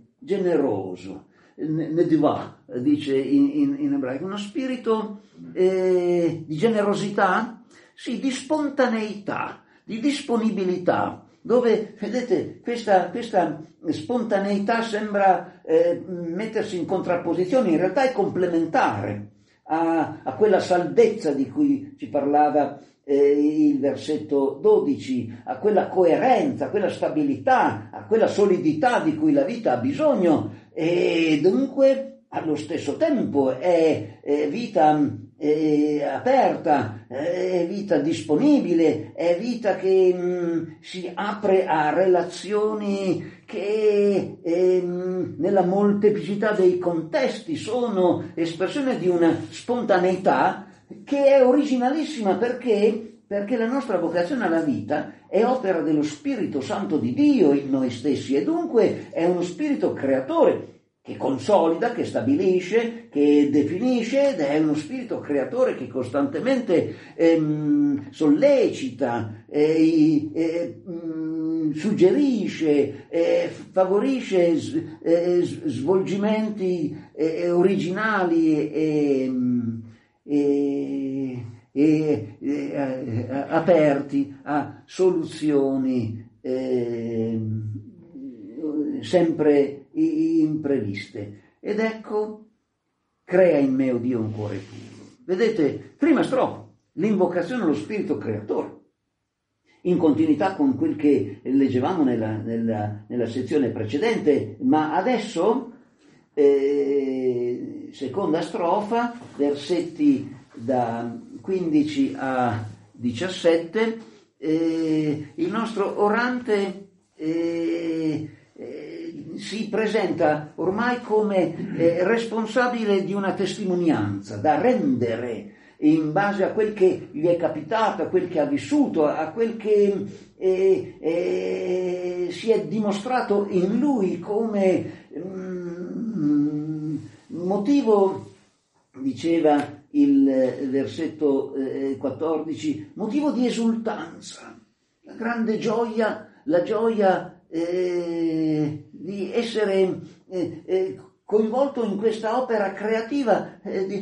nedivah, dice in ebraico, uno spirito di generosità, sì, di spontaneità, di disponibilità, dove, vedete, questa spontaneità sembra mettersi in contrapposizione, in realtà è complementare a quella saldezza di cui ci parlava il versetto 12, a quella coerenza, a quella stabilità, a quella solidità di cui la vita ha bisogno, e dunque allo stesso tempo è vita aperta, è vita disponibile, è vita che si apre a relazioni che nella molteplicità dei contesti sono espressione di una spontaneità che è originalissima perché la nostra vocazione alla vita è opera dello Spirito Santo di Dio in noi stessi e dunque è uno spirito creatore che consolida, che stabilisce, che definisce ed è uno spirito creatore che costantemente sollecita, suggerisce, favorisce svolgimenti originali aperti a soluzioni sempre impreviste. Ed ecco, crea in me, o Dio, un cuore puro. Vedete, prima strofa, l'invocazione allo spirito creatore, in continuità con quel che leggevamo nella sezione precedente, ma adesso seconda strofa, versetti da 15 a 17, il nostro orante si presenta ormai come responsabile di una testimonianza da rendere in base a quel che gli è capitato, a quel che ha vissuto, a quel che si è dimostrato in lui come motivo, diceva il versetto 14, motivo di esultanza, la grande gioia, la gioia di essere coinvolto in questa opera creativa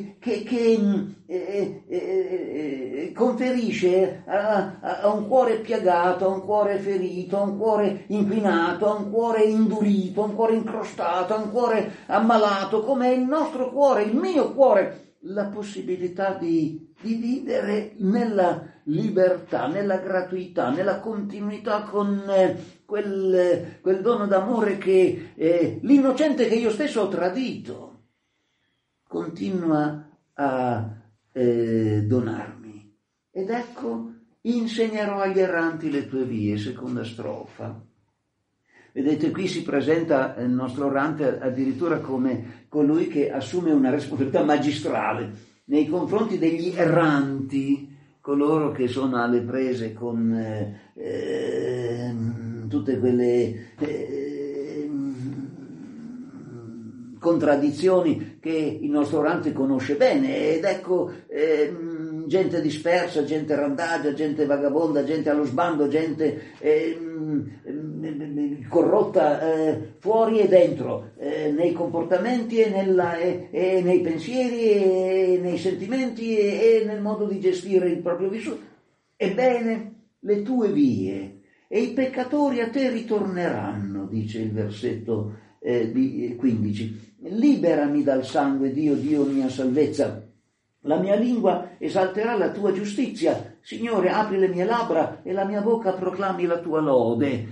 che conferisce a un cuore piagato, a un cuore ferito, a un cuore inquinato, a un cuore indurito, a un cuore incrostato, a un cuore ammalato, come il nostro cuore, il mio cuore, la possibilità di vivere nella libertà, nella gratuità, nella continuità con quel dono d'amore che l'innocente che io stesso ho tradito continua a donarmi. Ed ecco, insegnerò agli erranti le tue vie, seconda strofa. Vedete, qui si presenta il nostro orante addirittura come colui che assume una responsabilità magistrale nei confronti degli erranti, coloro che sono alle prese con tutte quelle contraddizioni che il nostro orante conosce bene. Ed ecco, gente dispersa, gente randagia, gente vagabonda, gente allo sbando, gente corrotta fuori e dentro, nei comportamenti e nei pensieri e nei sentimenti e nel modo di gestire il proprio vissuto. Ebbene, le tue vie, e i peccatori a te ritorneranno, dice il versetto 15. Liberami dal sangue, Dio mia salvezza. La mia lingua esalterà la tua giustizia. Signore, apri le mie labbra e la mia bocca proclami la tua lode.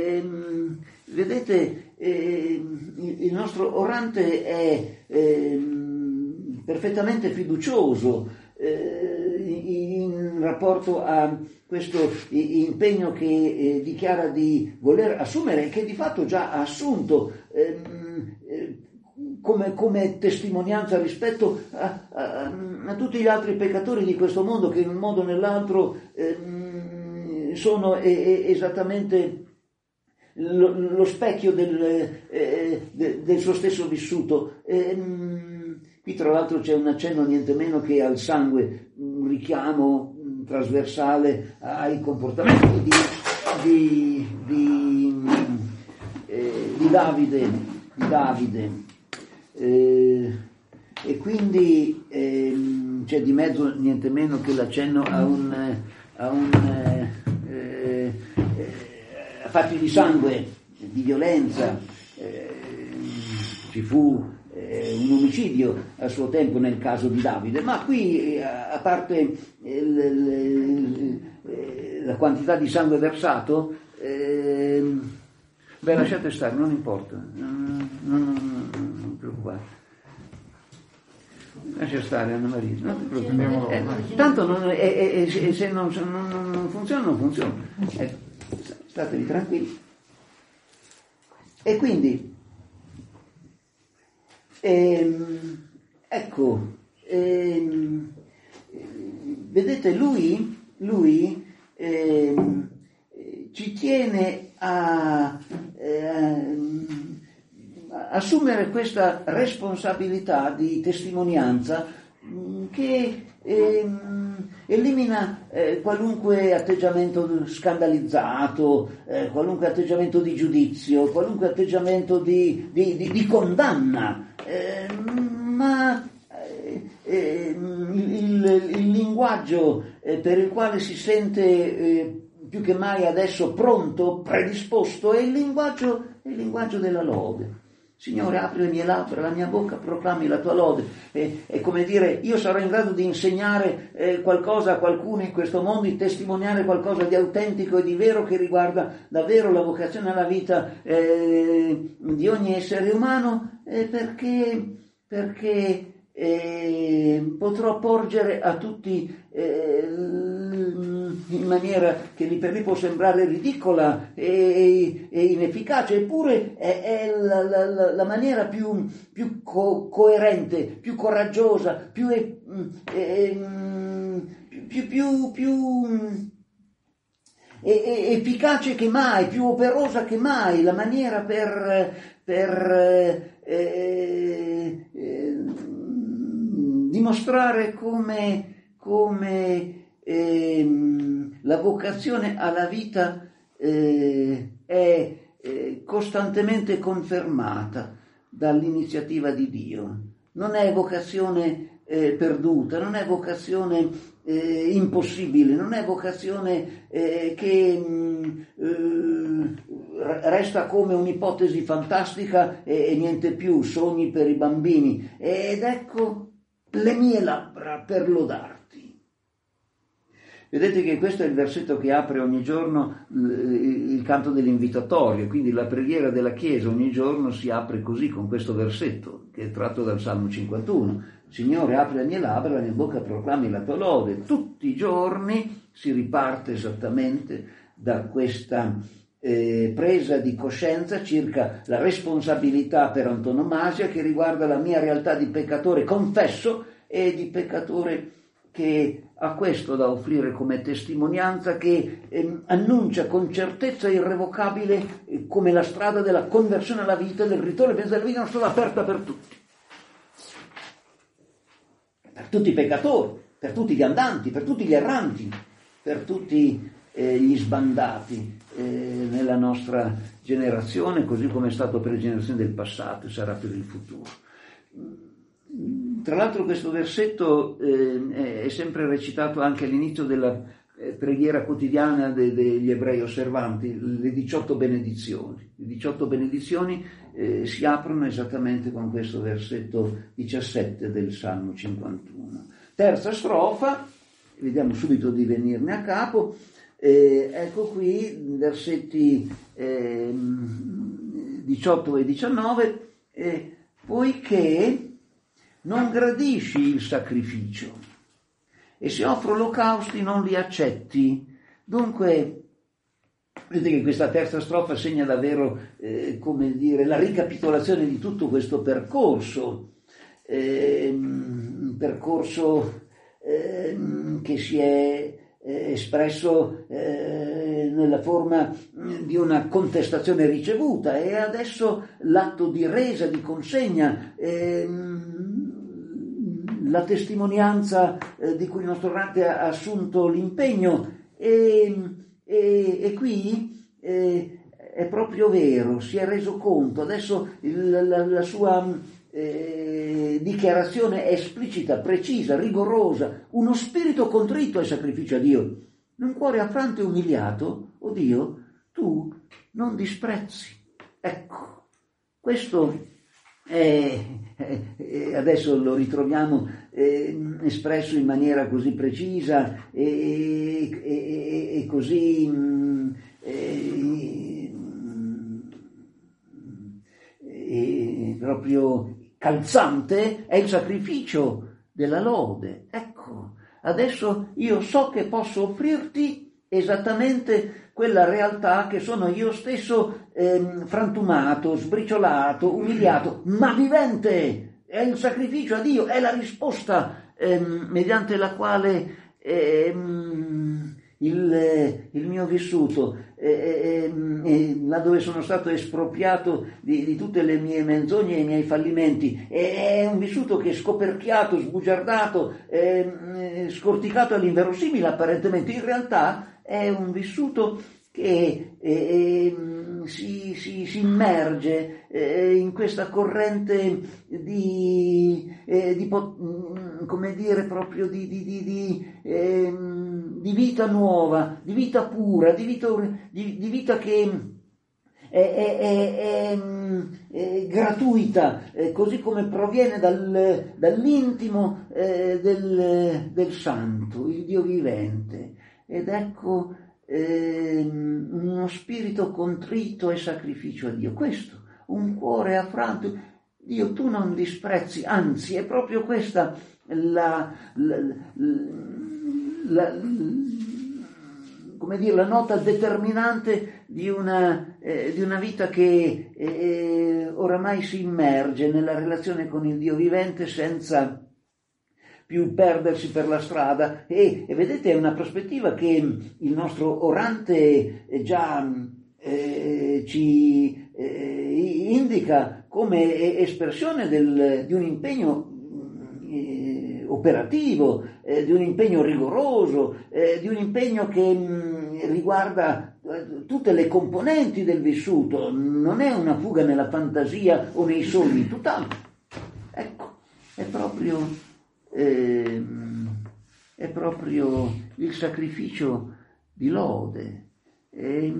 Vedete, il nostro orante è perfettamente fiducioso in rapporto a questo impegno che dichiara di voler assumere e che di fatto già ha assunto come testimonianza rispetto a tutti gli altri peccatori di questo mondo che in un modo o nell'altro sono esattamente lo specchio del suo stesso vissuto. Qui tra l'altro c'è un accenno niente meno che al sangue, un richiamo trasversale ai comportamenti di Davide. E quindi c'è di mezzo niente meno che l'accenno a fatti di sangue, di violenza. Ci fu un omicidio a suo tempo nel caso di Davide, ma qui a parte la quantità di sangue versato, lasciate stare, non importa, non preoccupate, lascia stare Anna Maria, non ti preoccupare, tanto se non funziona non funziona, statevi tranquilli. E quindi vedete, lui ci tiene a assumere questa responsabilità di testimonianza che elimina qualunque atteggiamento scandalizzato, qualunque atteggiamento di giudizio, qualunque atteggiamento di condanna, ma il linguaggio per il quale si sente più che mai adesso pronto, predisposto, è il linguaggio della lode. Signore, apri le mie labbra, la mia bocca proclami la tua lode. È come dire, io sarò in grado di insegnare qualcosa a qualcuno in questo mondo, di testimoniare qualcosa di autentico e di vero che riguarda davvero la vocazione alla vita di ogni essere umano, perché potrò porgere a tutti in maniera che lì per lì può sembrare ridicola e inefficace, eppure è la maniera più coerente, più coraggiosa, più efficace che mai, più operosa che mai, la maniera per dimostrare come la vocazione alla vita è costantemente confermata dall'iniziativa di Dio. Non è vocazione perduta, non è vocazione impossibile, non è vocazione che resta come un'ipotesi fantastica e niente più, sogni per i bambini. Ed ecco le mie labbra per lodarti. Vedete che questo è il versetto che apre ogni giorno il canto dell'invitatorio, quindi la preghiera della Chiesa ogni giorno si apre così, con questo versetto, che è tratto dal Salmo 51. Signore, apri le mie labbra, la mia bocca proclami la tua lode. Tutti i giorni si riparte esattamente da questa presa di coscienza circa la responsabilità per antonomasia che riguarda la mia realtà di peccatore confesso e di peccatore che ha questo da offrire come testimonianza, che annuncia con certezza irrevocabile come la strada della conversione alla vita e del ritorno alla vita è una strada aperta per tutti i peccatori, per tutti gli andanti, per tutti gli erranti, per tutti gli sbandati nella nostra generazione, così come è stato per le generazioni del passato e sarà per il futuro. Tra l'altro questo versetto è sempre recitato anche all'inizio della preghiera quotidiana degli ebrei osservanti, le 18 benedizioni. Le 18 benedizioni si aprono esattamente con questo versetto 17 del Salmo 51. Terza strofa, vediamo subito di venirne a capo, ecco qui versetti 18 e 19, poiché non gradisci il sacrificio e se offro olocausti non li accetti. Dunque, vedete che questa terza strofa segna davvero, come dire, la ricapitolazione di tutto questo percorso, un percorso che si è espresso nella forma di una contestazione ricevuta, e adesso l'atto di resa, di consegna, la testimonianza di cui il nostro orante ha assunto l'impegno, e qui è proprio vero, si è reso conto, adesso la sua dichiarazione è esplicita, precisa, rigorosa, uno spirito contrito è sacrificio a Dio, un cuore affranto e umiliato, o Dio, tu non disprezzi. Ecco, questo adesso lo ritroviamo espresso in maniera così precisa e così proprio calzante, è il sacrificio della lode. Ecco, adesso io so che posso offrirti esattamente quella realtà che sono io stesso, frantumato, sbriciolato, umiliato, ma vivente. È il sacrificio a Dio, è la risposta mediante la quale il mio vissuto, là dove sono stato espropriato di tutte le mie menzogne e i miei fallimenti, è un vissuto che è scoperchiato, sbugiardato, scorticato all'inverosimile apparentemente, in realtà è un vissuto che si immerge in questa corrente come dire, proprio di vita nuova, di vita pura, di vita che è gratuita, così come proviene dall'intimo del Santo, il Dio vivente. Ed ecco uno spirito contrito e sacrificio a Dio. Questo, un cuore affranto. Dio, tu non disprezzi, anzi è proprio questa come dire, la nota determinante di una vita che oramai si immerge nella relazione con il Dio vivente senza più perdersi per la strada, e vedete, è una prospettiva che il nostro orante già ci indica come espressione di un impegno operativo, di un impegno rigoroso, di un impegno che riguarda tutte le componenti del vissuto, non è una fuga nella fantasia o nei sogni, tutt'altro. Ecco, è proprio il sacrificio di lode, è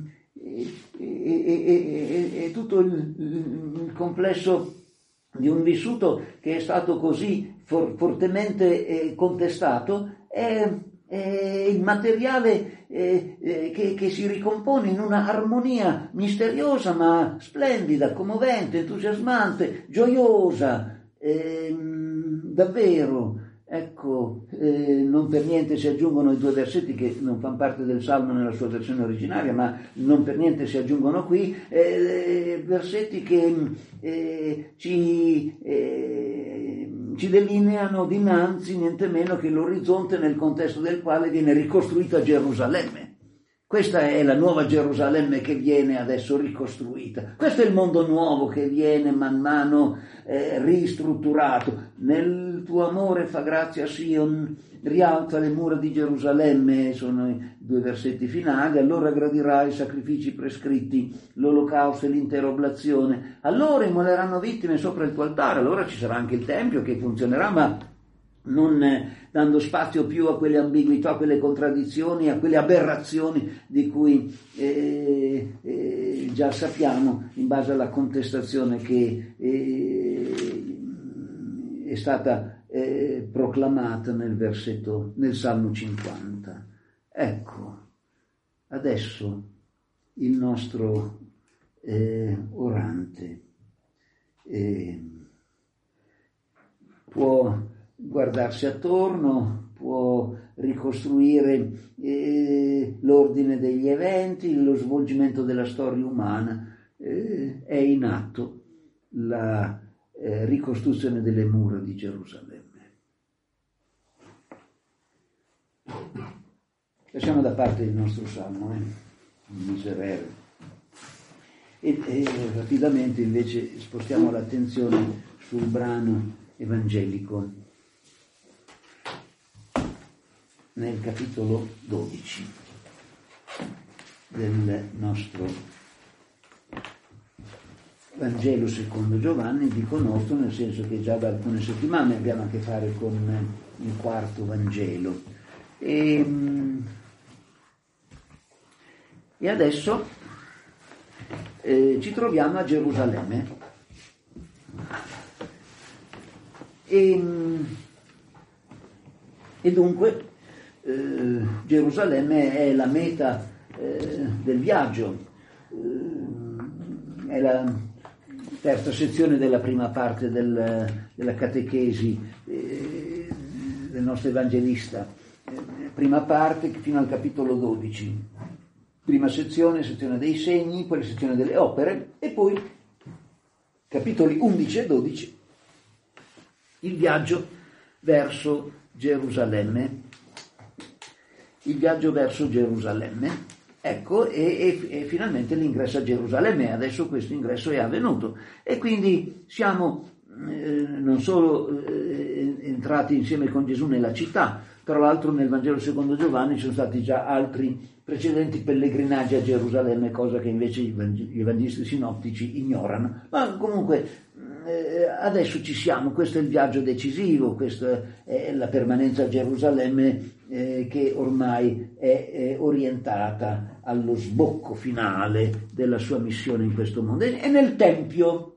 tutto il complesso di un vissuto che è stato così fortemente contestato, è il materiale che si ricompone in una armonia misteriosa ma splendida, commovente, entusiasmante, gioiosa, davvero. Ecco, non per niente si aggiungono i due versetti che non fanno parte del Salmo nella sua versione originaria, ma non per niente si aggiungono qui, versetti che ci delineano dinanzi niente meno che l'orizzonte nel contesto del quale viene ricostruita Gerusalemme. Questa è la nuova Gerusalemme che viene adesso ricostruita. Questo è il mondo nuovo che viene man mano ristrutturato. Nel tuo amore fa grazia Sion, rialza le mura di Gerusalemme, sono i due versetti finali. Allora gradirai i sacrifici prescritti, l'olocausto e l'intera oblazione. Allora immoleranno vittime sopra il tuo altare. Allora ci sarà anche il Tempio che funzionerà, ma non dando spazio più a quelle ambiguità, a quelle contraddizioni, a quelle aberrazioni di cui già sappiamo in base alla contestazione che è stata proclamata nel Salmo 50. Ecco, adesso il nostro orante può guardarsi attorno, può ricostruire l'ordine degli eventi, lo svolgimento della storia umana. È in atto la ricostruzione delle mura di Gerusalemme. Lasciamo da parte il nostro salmo, miserere, e rapidamente invece spostiamo l'attenzione sul brano evangelico nel capitolo 12 del nostro Vangelo secondo Giovanni. Dico nostro nel senso che già da alcune settimane abbiamo a che fare con il quarto Vangelo e adesso ci troviamo a Gerusalemme e dunque Gerusalemme è la meta del viaggio, è la terza sezione della prima parte della catechesi del nostro evangelista, prima parte fino al capitolo 12, prima sezione dei segni, poi la sezione delle opere e poi capitoli 11 e 12 il viaggio verso Gerusalemme. Ecco, e finalmente l'ingresso a Gerusalemme. Adesso questo ingresso è avvenuto e quindi siamo non solo entrati insieme con Gesù nella città. Tra l'altro nel Vangelo secondo Giovanni ci sono stati già altri precedenti pellegrinaggi a Gerusalemme, cosa che invece gli evangelisti sinottici ignorano. Ma comunque adesso ci siamo, questo è il viaggio decisivo, questa è la permanenza a Gerusalemme che ormai è orientata allo sbocco finale della sua missione in questo mondo. E nel Tempio.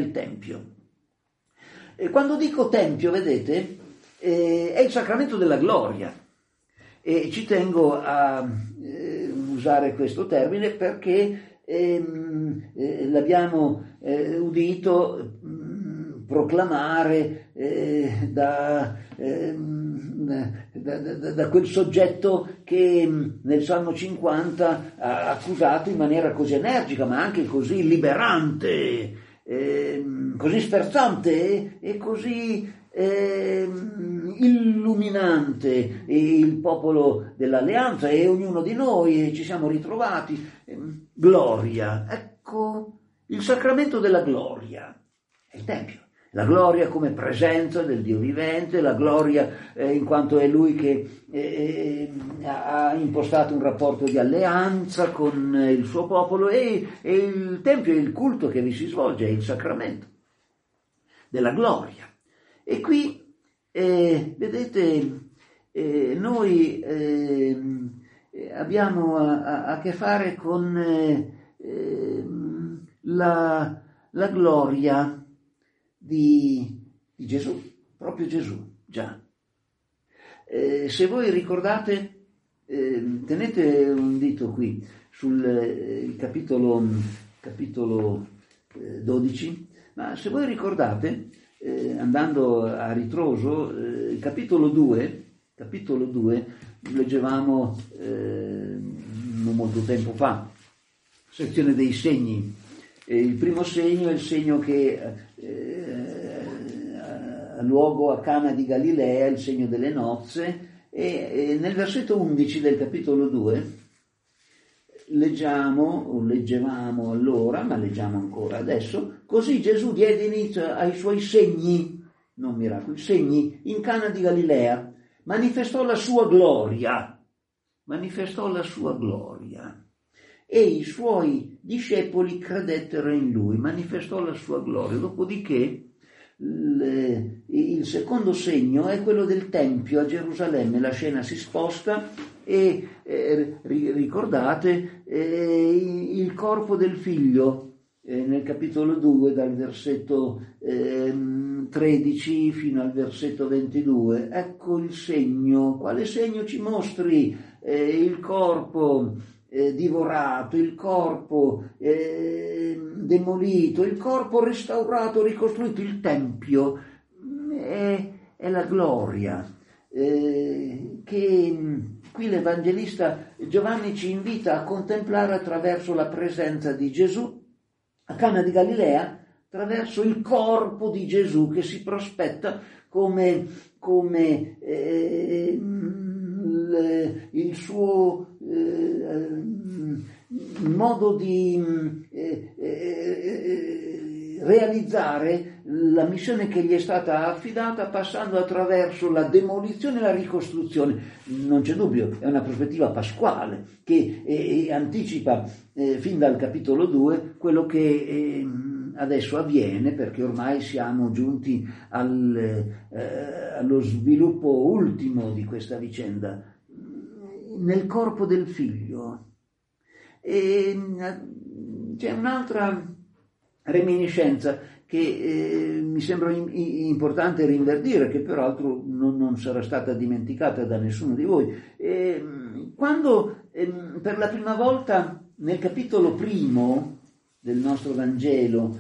E quando dico Tempio, vedete, è il sacramento della gloria. E ci tengo a usare questo termine perché l'abbiamo udito proclamare da quel soggetto che nel Salmo 50 ha accusato in maniera così energica, ma anche così liberante, così sferzante e così illuminante il popolo dell'alleanza e ognuno di noi, e ci siamo ritrovati. Gloria, ecco il sacramento della gloria è il Tempio. La gloria come presenza del Dio vivente, la gloria in quanto è Lui che ha impostato un rapporto di alleanza con il suo popolo, e il Tempio è il culto che vi si svolge, è il sacramento della gloria. E qui, vedete, noi abbiamo a che fare con la gloria di Gesù, proprio Gesù, già. Se voi ricordate, tenete un dito qui sul capitolo 12, ma se voi ricordate, andando a ritroso, il capitolo 2, leggevamo non molto tempo fa, sezione dei segni. Il primo segno è il segno che ha luogo a Cana di Galilea, il segno delle nozze, e nel versetto 11 del capitolo 2 leggevamo allora, ma leggiamo ancora adesso: così Gesù diede inizio ai suoi segni, non miracoli, segni, in Cana di Galilea, manifestò la sua gloria, e i suoi discepoli credettero in lui, manifestò la sua gloria. Dopodiché Il secondo segno è quello del Tempio a Gerusalemme. La scena si sposta e ricordate il corpo del figlio nel capitolo 2 dal versetto 13 fino al versetto 22. Ecco il segno. Quale segno ci mostri? Il corpo divorato, il corpo demolito, il corpo restaurato, ricostruito. Il Tempio è la gloria che qui l'Evangelista Giovanni ci invita a contemplare attraverso la presenza di Gesù a Cana di Galilea, attraverso il corpo di Gesù che si prospetta come il suo modo di realizzare la missione che gli è stata affidata, passando attraverso la demolizione e la ricostruzione. Non c'è dubbio, è una prospettiva pasquale che anticipa fin dal capitolo 2 quello che adesso avviene, perché ormai siamo giunti allo sviluppo ultimo di questa vicenda, nel corpo del figlio. E c'è un'altra reminiscenza che mi sembra importante rinverdire, che peraltro non sarà stata dimenticata da nessuno di voi. Quando per la prima volta nel capitolo 1 del nostro Vangelo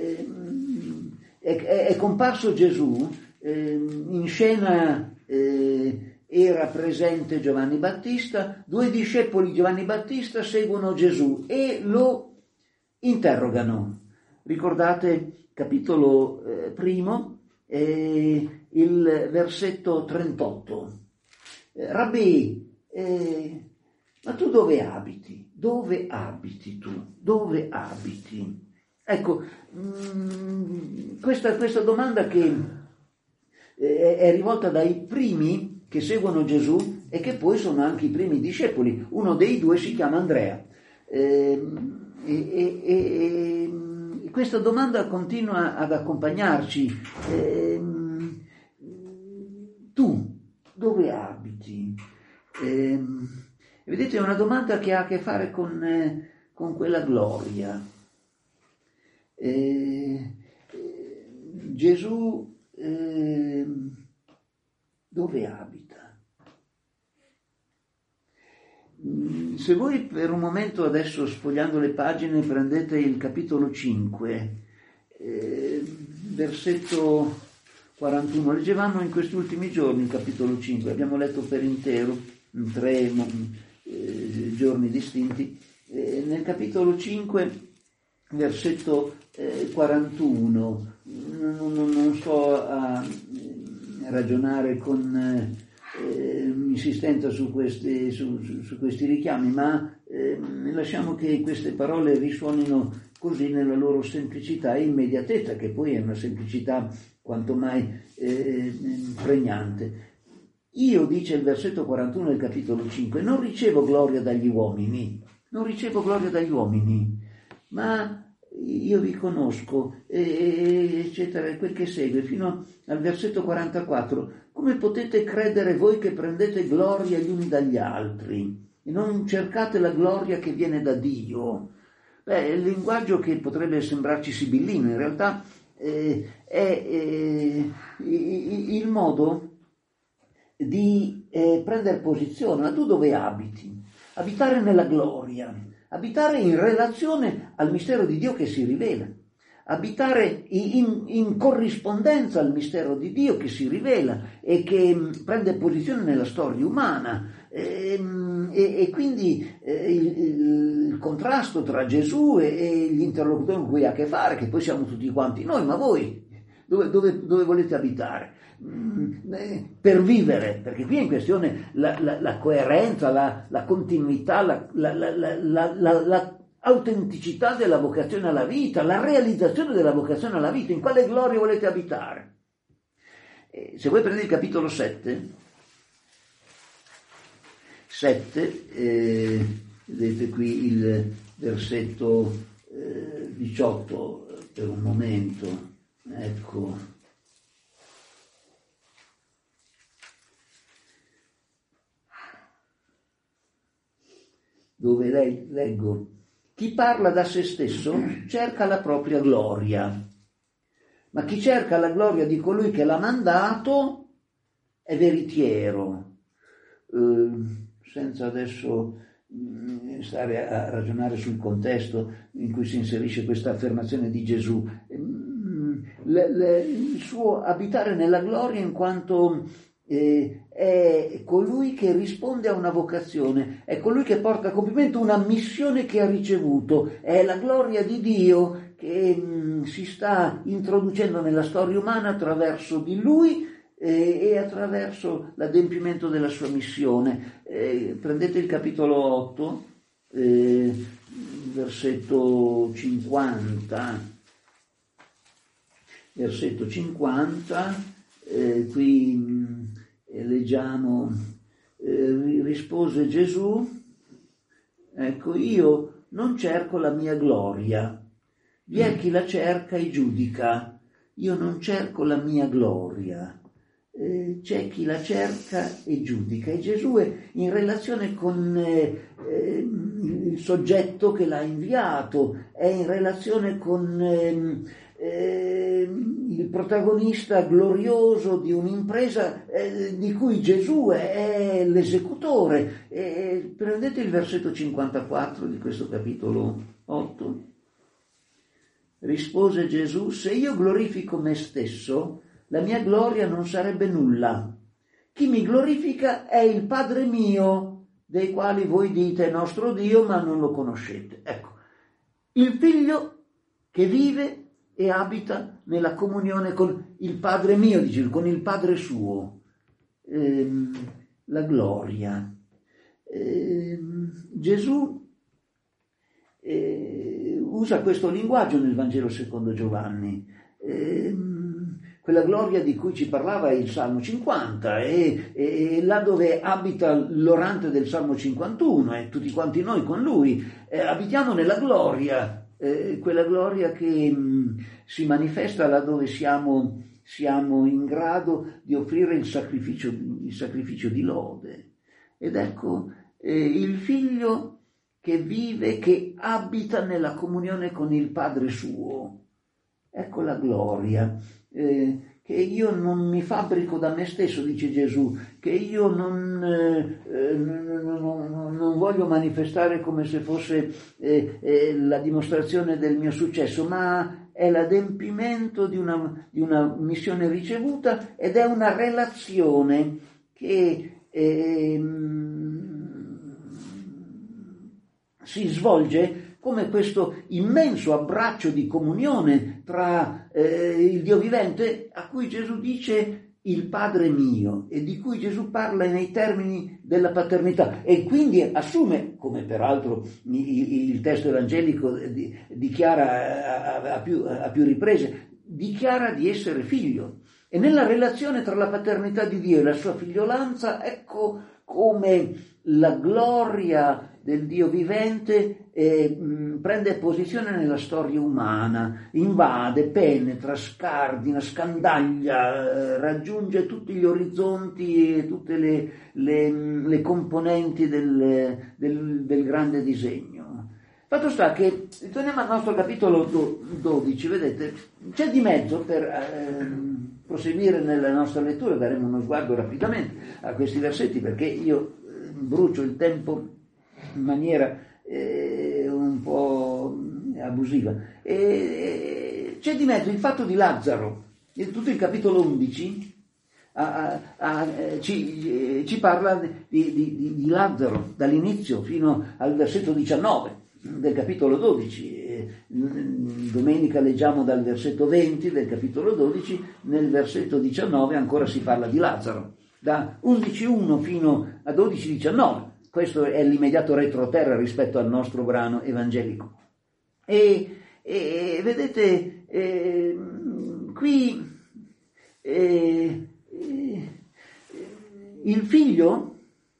è comparso Gesù, in scena era presente Giovanni Battista, 2 discepoli di Giovanni Battista seguono Gesù e lo interrogano. Ricordate, capitolo 1, il versetto 38. Rabbì, ma tu dove abiti? Dove abiti tu? Dove abiti? Ecco, questa domanda che è rivolta dai primi che seguono Gesù e che poi sono anche i primi discepoli. Uno dei 2 si chiama Andrea. Questa domanda continua ad accompagnarci. Tu dove abiti? Vedete, è una domanda che ha a che fare con quella gloria. Gesù dove abita? Se voi per un momento adesso, sfogliando le pagine, prendete il capitolo 5, versetto 41, leggevamo in questi ultimi giorni il capitolo 5, abbiamo letto per intero in 3 giorni distinti. Nel capitolo 5, versetto 41, non sto a ragionare con insistenza su questi richiami, ma lasciamo che queste parole risuonino così nella loro semplicità e immediatezza, che poi è una semplicità quanto mai pregnante. Io, dice il versetto 41 del capitolo 5, non ricevo gloria dagli uomini, ma io vi conosco, eccetera, quel che segue, fino al versetto 44. Come potete credere voi che prendete gloria gli uni dagli altri e non cercate la gloria che viene da Dio? È il linguaggio che potrebbe sembrarci sibillino, in realtà è il modo di prendere posizione. Ma tu dove abiti? Abitare nella gloria, abitare in relazione al mistero di Dio che si rivela, abitare in corrispondenza al mistero di Dio che si rivela e che prende posizione nella storia umana, e quindi il contrasto tra Gesù e gli interlocutori con cui ha a che fare, che poi siamo tutti quanti noi. Ma voi dove volete abitare? Per vivere, perché qui è in questione la coerenza, la continuità, la autenticità della vocazione alla vita, la realizzazione della vocazione alla vita. In quale gloria volete abitare? Se voi prendete il capitolo 7, vedete qui il versetto 18 per un momento, ecco, dove leggo: chi parla da se stesso cerca la propria gloria, ma chi cerca la gloria di colui che l'ha mandato è veritiero. Senza adesso stare a ragionare sul contesto in cui si inserisce questa affermazione di Gesù, il suo abitare nella gloria in quanto è colui che risponde a una vocazione, è colui che porta a compimento una missione che ha ricevuto, è la gloria di Dio che si sta introducendo nella storia umana attraverso di lui e attraverso l'adempimento della sua missione. Prendete il capitolo 8, versetto 50, qui leggiamo: rispose Gesù, ecco, io non cerco la mia gloria, vi è chi la cerca e giudica, io non cerco la mia gloria. C'è chi la cerca e giudica, e Gesù è in relazione con il soggetto che l'ha inviato, è in relazione con il protagonista glorioso di un'impresa di cui Gesù è l'esecutore. Prendete il versetto 54 di questo capitolo 8. Rispose Gesù: se io glorifico me stesso, la mia gloria non sarebbe nulla. Chi mi glorifica è il Padre mio, dei quali voi dite nostro Dio, ma non lo conoscete. Ecco, il Figlio che vive e abita nella comunione con il Padre mio, dice, con il Padre suo. La gloria. Gesù usa questo linguaggio nel Vangelo secondo Giovanni. Quella gloria di cui ci parlava il Salmo 50 e là dove abita l'orante del Salmo 51 e tutti quanti noi con lui abitiamo nella gloria, quella gloria che si manifesta là dove siamo in grado di offrire il sacrificio di lode. Ed ecco il Figlio che vive, che abita nella comunione con il Padre suo. Ecco la gloria. Che io non mi fabbrico da me stesso, dice Gesù, che io non voglio manifestare come se fosse la dimostrazione del mio successo, ma è l'adempimento di una missione ricevuta ed è una relazione che si svolge come questo immenso abbraccio di comunione tra il Dio vivente, a cui Gesù dice il Padre mio, e di cui Gesù parla nei termini della paternità, e quindi assume, come peraltro il testo evangelico dichiara a più riprese, dichiara di essere figlio. E nella relazione tra la paternità di Dio e la sua figliolanza, ecco come la gloria del Dio vivente prende posizione nella storia umana, invade, penetra, scardina, scandaglia, raggiunge tutti gli orizzonti e tutte le componenti del grande disegno. Fatto sta che, torniamo al nostro capitolo 12, vedete, c'è di mezzo per proseguire nella nostra lettura, daremo uno sguardo rapidamente a questi versetti perché io brucio il tempo in maniera un po' abusiva. C'è di mezzo il fatto di Lazzaro, tutto il capitolo 11 ci parla di Lazzaro dall'inizio fino al versetto 19 del capitolo 12. Domenica leggiamo dal versetto 20 del capitolo 12, nel versetto 19 ancora si parla di Lazzaro, da 11.1 fino a 12.19. Questo è l'immediato retroterra rispetto al nostro brano evangelico. E vedete, qui il figlio,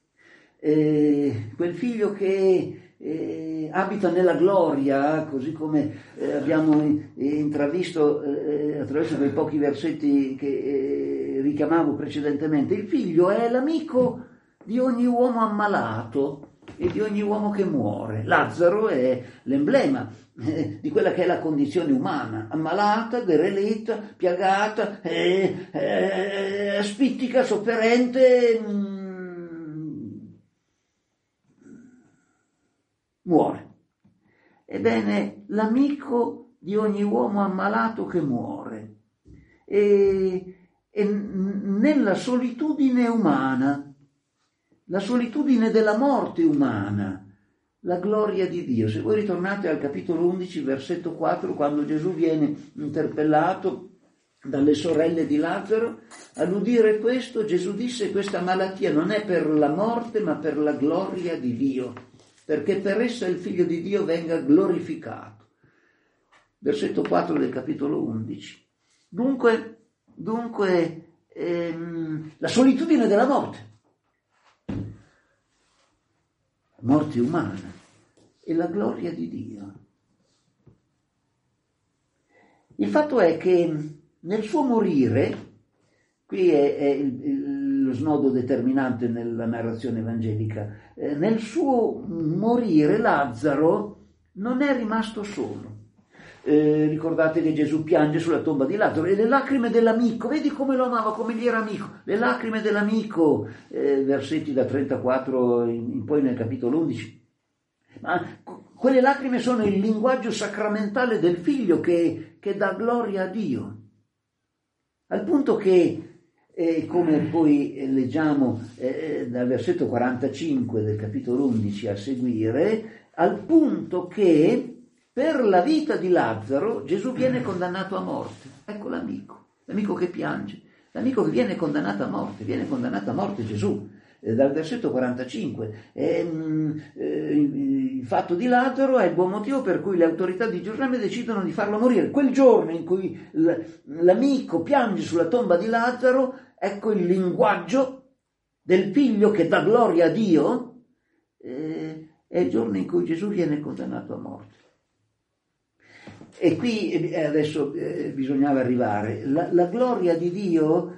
quel figlio che abita nella gloria, così come abbiamo intravisto attraverso quei pochi versetti che richiamavo precedentemente, il figlio è l'amico di ogni uomo ammalato, e di ogni uomo che muore. Lazzaro è l'emblema di quella che è la condizione umana, ammalata, dereletta, piagata, spittica, sofferente, muore. Ebbene, l'amico di ogni uomo ammalato che muore, e nella solitudine umana, la solitudine della morte umana, la gloria di Dio. Se voi ritornate al capitolo 11, versetto 4, quando Gesù viene interpellato dalle sorelle di Lazzaro, all'udire questo Gesù disse: questa malattia non è per la morte ma per la gloria di Dio, perché per essa il Figlio di Dio venga glorificato. Versetto 4 del capitolo 11. Dunque, la solitudine della morte, morte umana, e la gloria di Dio. Il fatto è che nel suo morire, qui è lo snodo determinante nella narrazione evangelica, nel suo morire Lazzaro non è rimasto solo. Ricordate che Gesù piange sulla tomba di Lazzaro e le lacrime dell'amico, vedi come lo amava, come gli era amico, le lacrime dell'amico, versetti da 34 in poi nel capitolo 11. Ma quelle lacrime sono il linguaggio sacramentale del figlio che dà gloria a Dio, al punto che, come poi leggiamo dal versetto 45 del capitolo 11 a seguire, al punto che per la vita di Lazzaro Gesù viene condannato a morte. Ecco l'amico che piange, l'amico che viene condannato a morte Gesù. Dal versetto 45, il fatto di Lazzaro è il buon motivo per cui le autorità di Gerusalemme decidono di farlo morire. Quel giorno in cui l'amico piange sulla tomba di Lazzaro, ecco il linguaggio del figlio che dà gloria a Dio, è il giorno in cui Gesù viene condannato a morte. E qui adesso bisognava arrivare. La gloria di Dio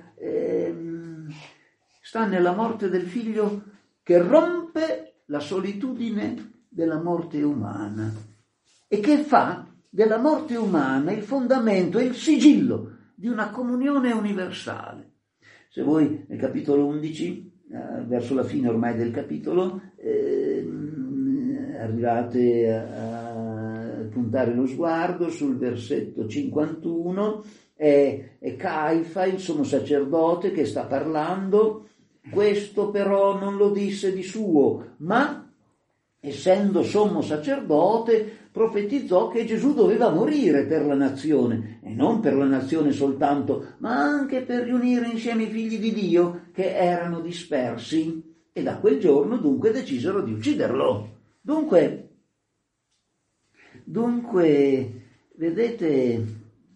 sta nella morte del figlio che rompe la solitudine della morte umana e che fa della morte umana il fondamento e il sigillo di una comunione universale. Se voi nel capitolo 11, verso la fine ormai del capitolo, arrivate a puntare lo sguardo sul versetto 51, è Caifa, il sommo sacerdote, che sta parlando. Questo però non lo disse di suo, ma essendo sommo sacerdote profetizzò che Gesù doveva morire per la nazione, e non per la nazione soltanto, ma anche per riunire insieme i figli di Dio che erano dispersi, e da quel giorno dunque decisero di ucciderlo. Dunque, vedete,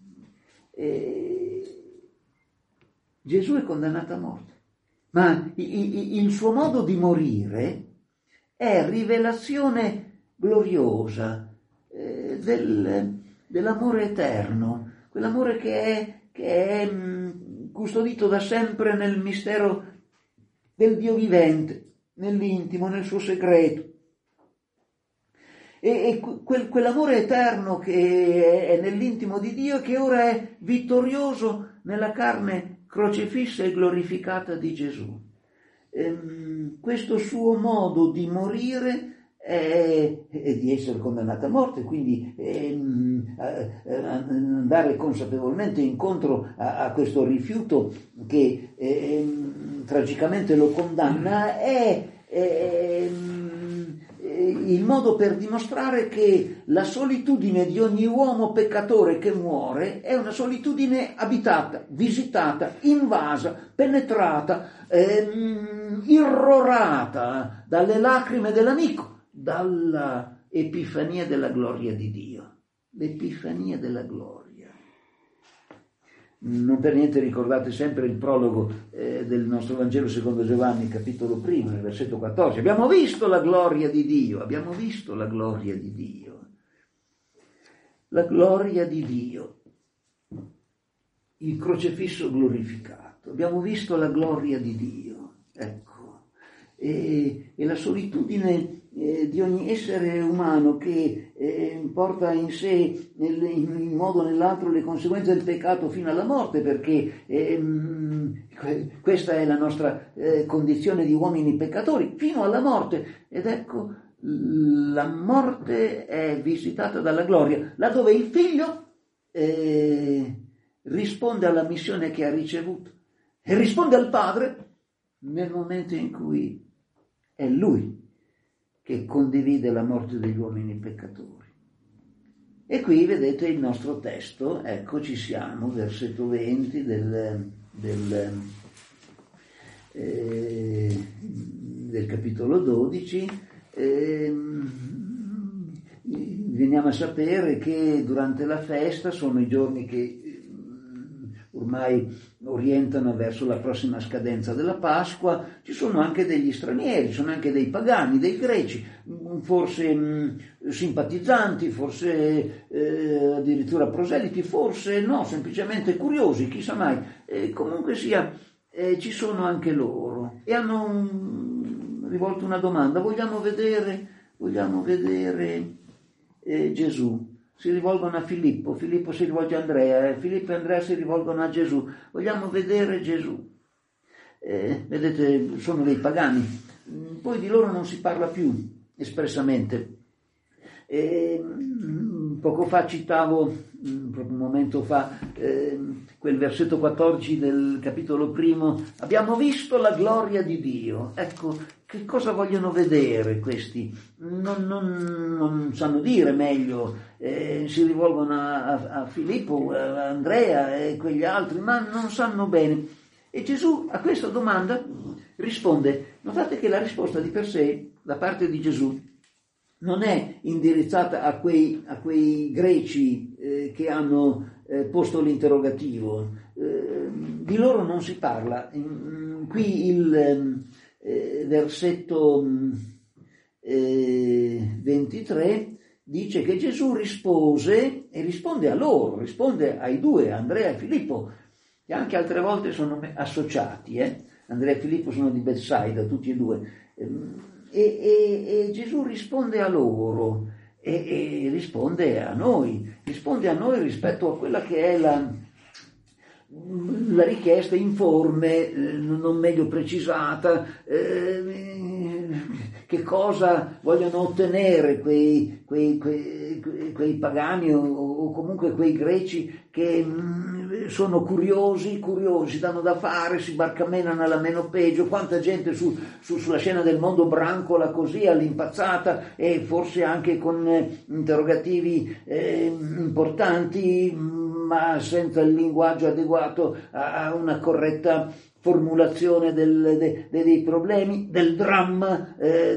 Gesù è condannato a morte, ma il suo modo di morire è rivelazione gloriosa dell'amore eterno, quell'amore che è custodito da sempre nel mistero del Dio vivente, nell'intimo, nel suo segreto. E quell'amore eterno che è nell'intimo di Dio, che ora è vittorioso nella carne crocefissa e glorificata di Gesù. Questo suo modo di morire è di essere condannato a morte, quindi andare consapevolmente incontro a questo rifiuto che tragicamente lo condanna, è il modo per dimostrare che la solitudine di ogni uomo peccatore che muore è una solitudine abitata, visitata, invasa, penetrata, irrorata dalle lacrime dell'amico, dalla epifania della gloria di Dio. L'epifania della gloria. Non per niente ricordate sempre il prologo del nostro Vangelo secondo Giovanni, capitolo 1, nel versetto 14. Abbiamo visto la gloria di Dio, abbiamo visto la gloria di Dio. La gloria di Dio, il crocefisso glorificato, abbiamo visto la gloria di Dio, ecco. E la solitudine di ogni essere umano che porta in sé in un modo o nell'altro le conseguenze del peccato fino alla morte, perché questa è la nostra condizione di uomini peccatori, fino alla morte. Ed ecco, la morte è visitata dalla gloria, laddove il figlio risponde alla missione che ha ricevuto e risponde al Padre nel momento in cui è lui che condivide la morte degli uomini peccatori. E qui vedete il nostro testo, ecco, ci siamo, versetto 20 del capitolo 12. Veniamo a sapere che durante la festa sono i giorni che ormai orientano verso la prossima scadenza della Pasqua. Ci sono anche degli stranieri, sono anche dei pagani, dei greci, forse simpatizzanti, forse addirittura proseliti, forse no, semplicemente curiosi, chissà mai. Comunque sia, ci sono anche loro e hanno rivolto una domanda: vogliamo vedere Gesù. Si rivolgono a Filippo si rivolge a Andrea, Filippo e Andrea si rivolgono a Gesù. Vogliamo vedere Gesù. Vedete, sono dei pagani, poi di loro non si parla più espressamente. Poco fa citavo, proprio un momento fa, quel versetto 14 del capitolo 1, abbiamo visto la gloria di Dio. Ecco, che cosa vogliono vedere questi? Non sanno dire meglio, si rivolgono a Filippo, a Andrea e quegli altri, ma non sanno bene. E Gesù a questa domanda risponde. Notate che la risposta di per sé, da parte di Gesù, non è indirizzata a quei greci che hanno posto l'interrogativo. Di loro non si parla. Qui il versetto 23 dice che Gesù rispose e risponde a loro, risponde ai due, Andrea e Filippo, che anche altre volte sono associati. Andrea e Filippo sono di Betsaida, tutti e due. E Gesù risponde a loro e risponde a noi rispetto a quella che è la richiesta informe, non meglio precisata, che cosa vogliono ottenere quei pagani o comunque quei greci che sono curiosi, danno da fare, si barcamenano alla meno peggio. Quanta gente sulla scena del mondo brancola così all'impazzata, e forse anche con interrogativi importanti, ma senza il linguaggio adeguato a una corretta formulazione dei problemi, del dramma,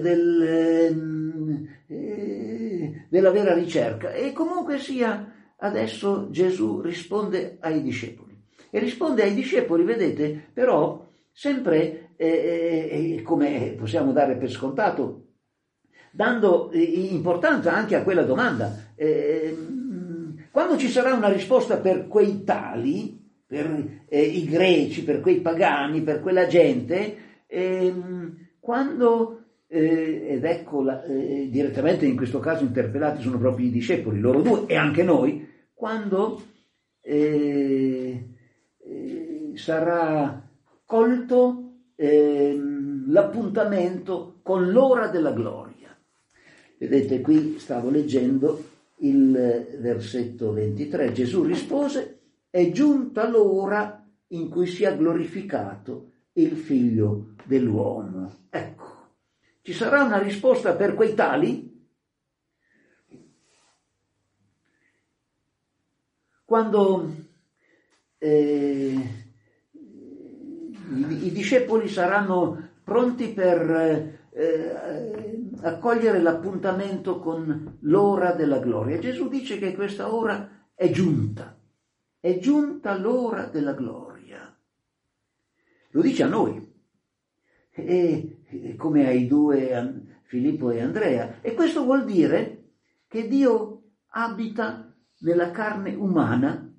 della vera ricerca. E comunque sia, adesso Gesù risponde ai discepoli. E risponde ai discepoli, vedete, però sempre, come possiamo dare per scontato, dando importanza anche a quella domanda. Quando ci sarà una risposta per quei tali, per i greci, per quei pagani, per quella gente, quando, ed ecco, direttamente in questo caso interpellati sono proprio i discepoli, loro due e anche noi, quando sarà colto l'appuntamento con l'ora della gloria. Vedete, qui stavo leggendo il versetto 23, Gesù rispose: è giunta l'ora in cui sia glorificato il Figlio dell'uomo. Ecco, ci sarà una risposta per quei tali quando i discepoli saranno pronti per accogliere l'appuntamento con l'ora della gloria. Gesù dice che questa ora è giunta l'ora della gloria. Lo dice a noi, e come ai due, Filippo e Andrea. E questo vuol dire che Dio abita nella carne umana,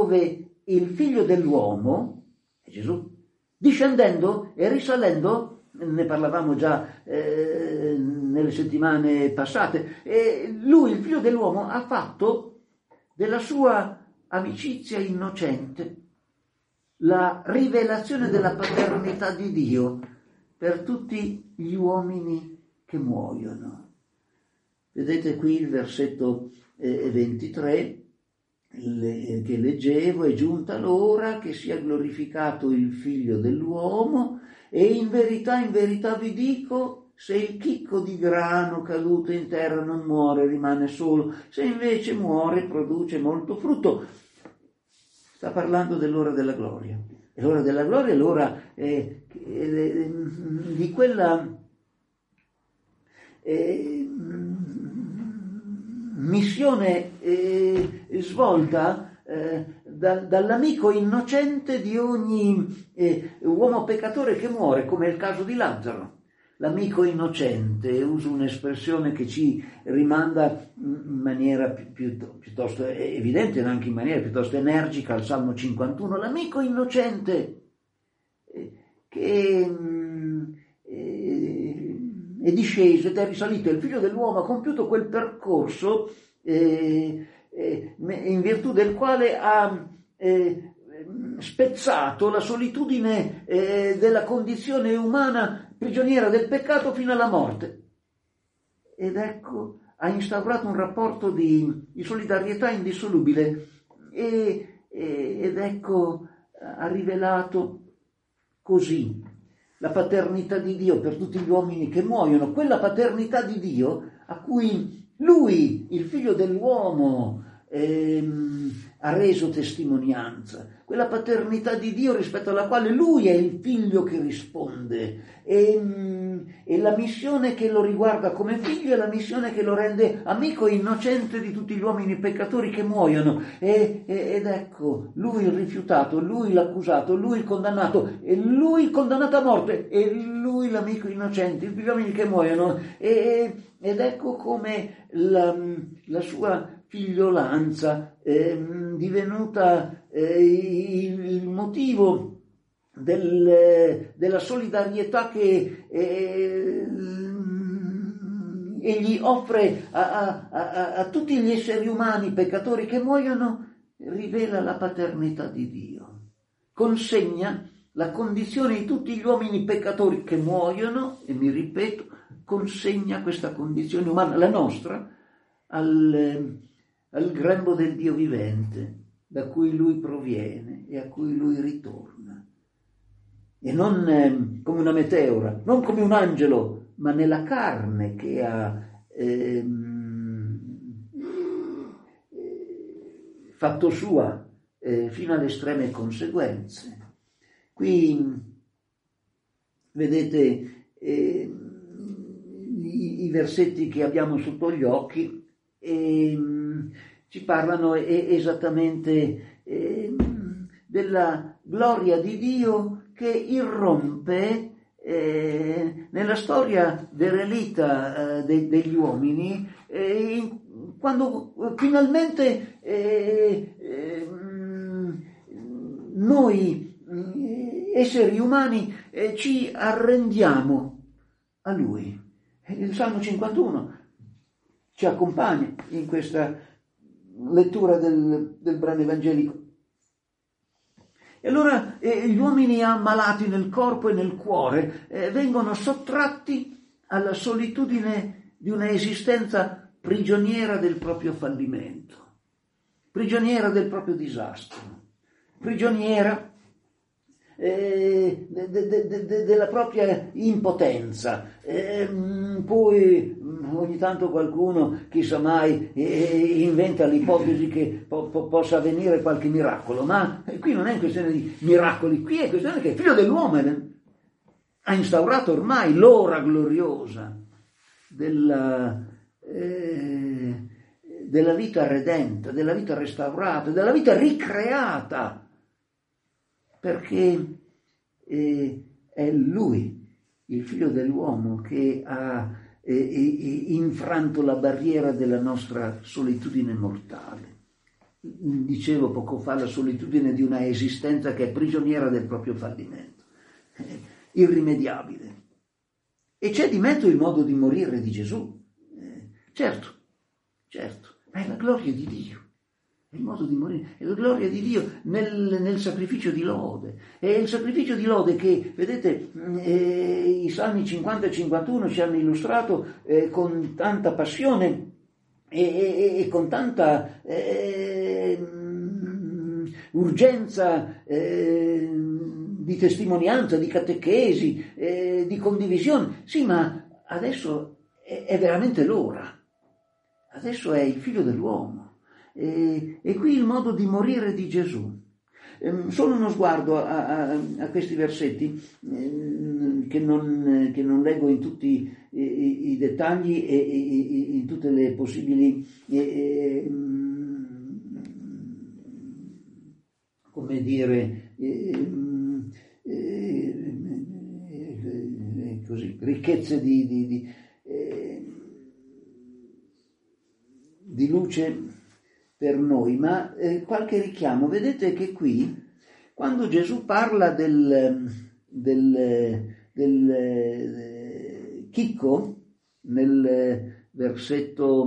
laddove il Figlio dell'uomo, Gesù, discendendo e risalendo, ne parlavamo già nelle settimane passate. E lui, il figlio dell'uomo, ha fatto della sua amicizia innocente la rivelazione della paternità di Dio per tutti gli uomini che muoiono. Vedete qui il versetto 23 che leggevo: è giunta l'ora che sia glorificato il figlio dell'uomo, e in verità vi dico, se il chicco di grano caduto in terra non muore, rimane solo, se invece muore produce molto frutto. Sta parlando dell'ora della gloria. E l'ora della gloria è l'ora di quella missione svolta dall'amico innocente di ogni uomo peccatore che muore, come è il caso di Lazzaro. L'amico innocente, uso un'espressione che ci rimanda in maniera piuttosto evidente, ma anche in maniera piuttosto energica, al Salmo 51, l'amico innocente che è disceso ed è risalito, il figlio dell'uomo ha compiuto quel percorso in virtù del quale ha spezzato la solitudine della condizione umana prigioniera del peccato fino alla morte, ed ecco ha instaurato un rapporto di solidarietà indissolubile ed ecco ha rivelato così la paternità di Dio per tutti gli uomini che muoiono, quella paternità di Dio a cui lui, il figlio dell'uomo, ha reso testimonianza, quella paternità di Dio rispetto alla quale lui è il figlio che risponde, e la missione che lo riguarda come figlio è la missione che lo rende amico innocente di tutti gli uomini peccatori che muoiono, ed ecco lui il rifiutato, lui l'accusato, lui il condannato, e lui il condannato a morte, e lui l'amico innocente, gli uomini che muoiono, ed ecco come la sua figliolanza divenuta il motivo della solidarietà che egli offre a tutti gli esseri umani peccatori che muoiono, rivela la paternità di Dio, consegna la condizione di tutti gli uomini peccatori che muoiono, e mi ripeto, consegna questa condizione umana, la nostra, al grembo del Dio vivente, da cui lui proviene e a cui lui ritorna. E non come una meteora, non come un angelo, ma nella carne che ha fatto sua fino alle estreme conseguenze. Qui vedete i versetti che abbiamo sotto gli occhi ci parlano esattamente della gloria di Dio che irrompe nella storia derelita degli uomini, quando finalmente noi esseri umani ci arrendiamo a Lui. Il Salmo 51 ci accompagna in questa lettura del brano evangelico. E allora gli uomini ammalati nel corpo e nel cuore vengono sottratti alla solitudine di una esistenza prigioniera del proprio fallimento, prigioniera del proprio disastro, prigioniera della propria impotenza. Poi ogni tanto qualcuno, chissà mai, inventa l'ipotesi che possa avvenire qualche miracolo, ma qui non è questione di miracoli, qui è questione che il figlio dell'uomo ha instaurato ormai l'ora gloriosa della vita redenta, della vita restaurata, della vita ricreata, perché è lui, il figlio dell'uomo, che ha infranto la barriera della nostra solitudine mortale. Dicevo poco fa, la solitudine di una esistenza che è prigioniera del proprio fallimento, irrimediabile. E c'è di mezzo il modo di morire di Gesù. Certo, ma è la gloria di Dio. È il modo di morire, è la gloria di Dio nel sacrificio di lode. È il sacrificio di lode che, vedete, i Salmi 50 e 51 ci hanno illustrato con tanta passione e con tanta urgenza di testimonianza, di catechesi, di condivisione. Sì, ma adesso è veramente l'ora. Adesso è il figlio dell'uomo. E qui il modo di morire di Gesù. Solo uno sguardo a questi versetti che non leggo in tutti i dettagli e in tutte le possibili come dire così, ricchezze di luce per noi, ma qualche richiamo. Vedete che qui, quando Gesù parla del chicco, nel versetto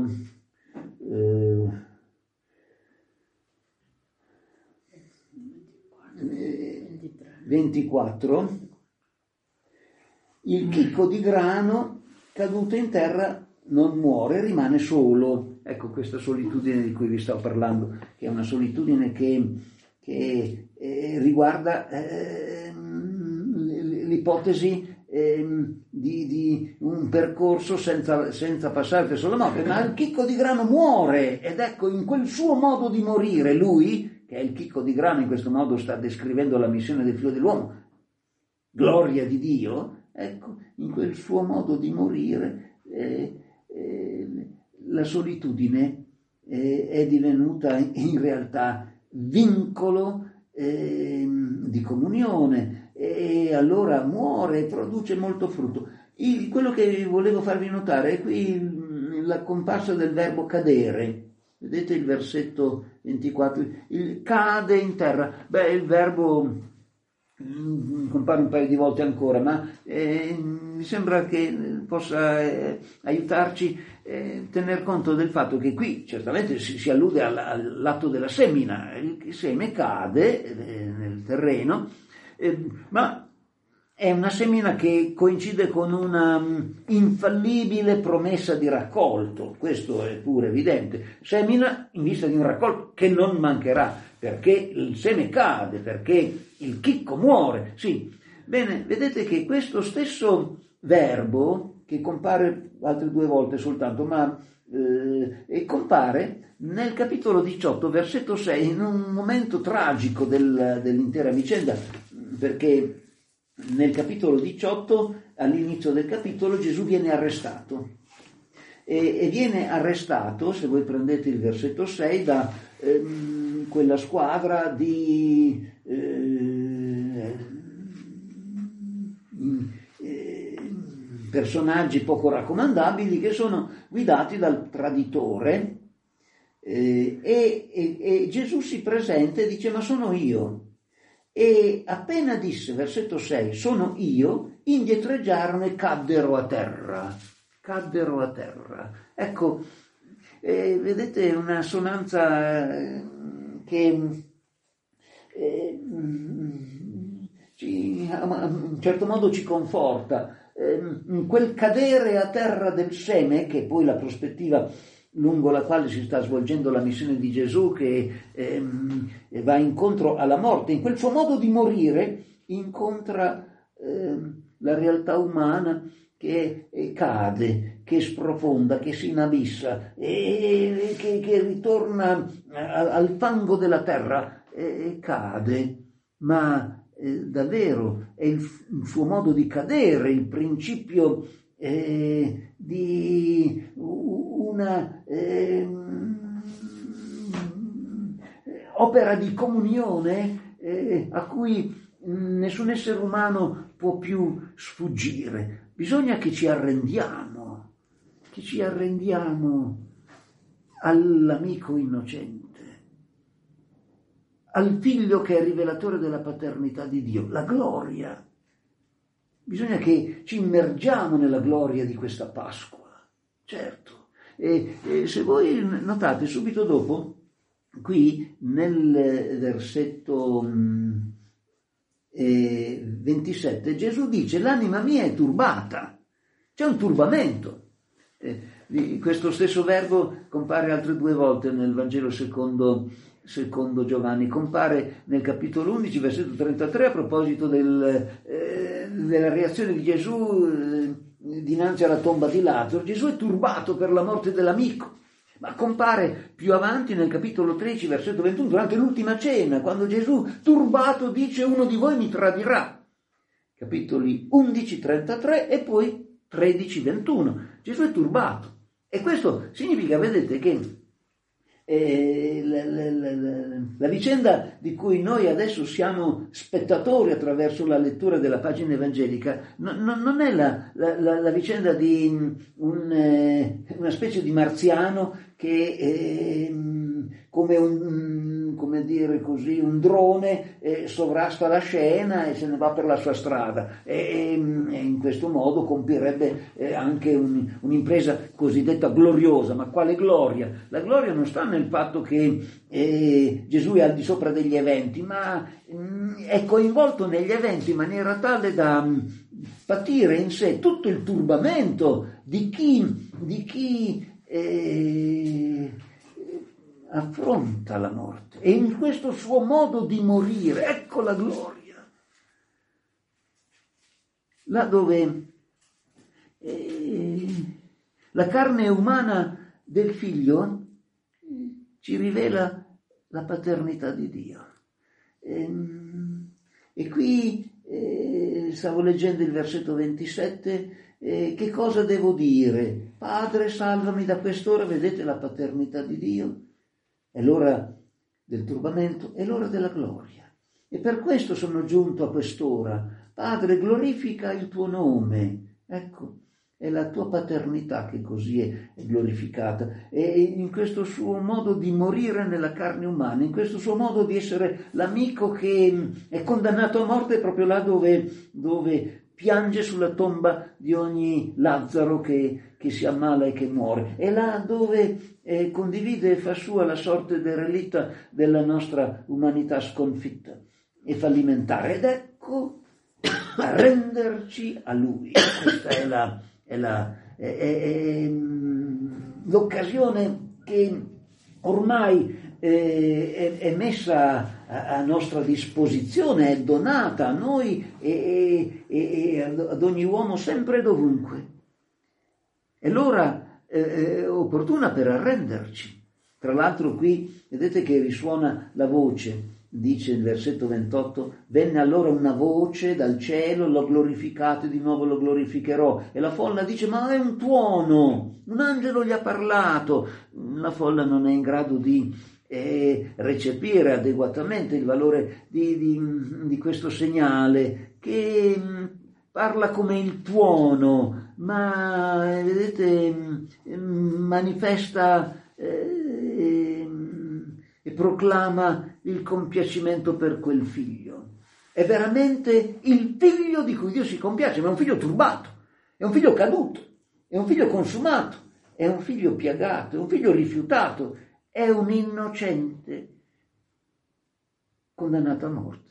24, il chicco di grano caduto in terra non muore, rimane solo. Ecco questa solitudine di cui vi sto parlando, che è una solitudine che riguarda l'ipotesi di un percorso senza passare verso la morte, ma il chicco di grano muore, ed ecco, in quel suo modo di morire, lui, che è il chicco di grano, in questo modo sta descrivendo la missione del figlio dell'uomo, gloria di Dio, ecco, in quel suo modo di morire la solitudine è divenuta in realtà vincolo di comunione, e allora muore e produce molto frutto. Quello che volevo farvi notare è qui la comparsa del verbo cadere. Vedete il versetto 24, cade in terra. Beh, il verbo compare un paio di volte ancora, ma mi sembra che possa aiutarci tener conto del fatto che qui certamente si allude all'atto della semina. Il seme cade nel terreno, ma è una semina che coincide con una infallibile promessa di raccolto. Questo è pure evidente. Semina in vista di un raccolto che non mancherà, perché il seme cade, perché il chicco muore. Sì, bene, vedete che questo stesso verbo, che compare altre 2 volte soltanto, ma compare nel capitolo 18, versetto 6, in un momento tragico dell'intera vicenda, perché nel capitolo 18, all'inizio del capitolo, Gesù viene arrestato. E viene arrestato, se voi prendete il versetto 6, da quella squadra di personaggi poco raccomandabili che sono guidati dal traditore, e Gesù si presenta e dice: ma sono io. E appena disse, versetto 6, sono io, indietreggiarono e caddero a terra. Ecco, vedete una assonanza che in un certo modo ci conforta. Quel cadere a terra del seme, che è poi la prospettiva lungo la quale si sta svolgendo la missione di Gesù, che va incontro alla morte, in quel suo modo di morire incontra la realtà umana che cade, che sprofonda, che si inabissa, e che ritorna al fango della terra e cade, ma davvero è il suo modo di cadere, il principio di una opera di comunione a cui nessun essere umano può più sfuggire. Bisogna che ci arrendiamo all'amico innocente, al figlio che è rivelatore della paternità di Dio, la gloria. bisogna che ci immergiamo nella gloria di questa Pasqua, certo. E se voi notate subito dopo, qui nel versetto 27, Gesù dice: l'anima mia è turbata, c'è un turbamento. Questo stesso verbo compare altre 2 volte nel Vangelo secondo Giovanni, compare nel capitolo 11, versetto 33, a proposito della reazione di Gesù dinanzi alla tomba di Lazzaro. Gesù è turbato per la morte dell'amico, ma compare più avanti nel capitolo 13, versetto 21, durante l'ultima cena, quando Gesù, turbato, dice: uno di voi mi tradirà. Capitoli 11, 33 e poi 13, 21. Gesù è turbato. E questo significa, vedete, che la vicenda di cui noi adesso siamo spettatori attraverso la lettura della pagina evangelica non è la vicenda di una specie di marziano che come un drone sovrasta la scena e se ne va per la sua strada e in questo modo compirebbe anche un'impresa cosiddetta gloriosa. Ma quale gloria? La gloria non sta nel fatto che Gesù è al di sopra degli eventi, ma è coinvolto negli eventi in maniera tale da patire in sé tutto il turbamento di chi affronta la morte, e in questo suo modo di morire, ecco la gloria, là dove la carne umana del figlio ci rivela la paternità di Dio. E qui stavo leggendo il versetto 27, che cosa devo dire? Padre, salvami da quest'ora. Vedete la paternità di Dio? È l'ora del turbamento, è l'ora della gloria. E per questo sono giunto a quest'ora. Padre, glorifica il tuo nome. Ecco, è la tua paternità che così è glorificata. E in questo suo modo di morire nella carne umana, in questo suo modo di essere l'amico che è condannato a morte proprio là dove piange sulla tomba di ogni Lazzaro che si ammala e che muore. È là dove condivide e fa sua la sorte derelitta della nostra umanità sconfitta e fallimentare. Ed ecco, renderci a Lui. Questa è l'occasione che ormai è messa a nostra disposizione, è donata a noi e ad ogni uomo sempre e dovunque. È l'ora opportuna per arrenderci. Tra l'altro qui vedete che risuona la voce, dice il versetto 28, venne allora una voce dal cielo, l'ho glorificato e di nuovo lo glorificherò. E la folla dice: ma è un tuono, un angelo gli ha parlato. La folla non è in grado di recepire adeguatamente il valore di questo segnale che parla come il tuono, ma vedete manifesta e proclama il compiacimento per quel figlio. È veramente il figlio di cui Dio si compiace, ma è un figlio turbato, è un figlio caduto, è un figlio consumato, è un figlio piagato, è un figlio rifiutato, è un innocente condannato a morte.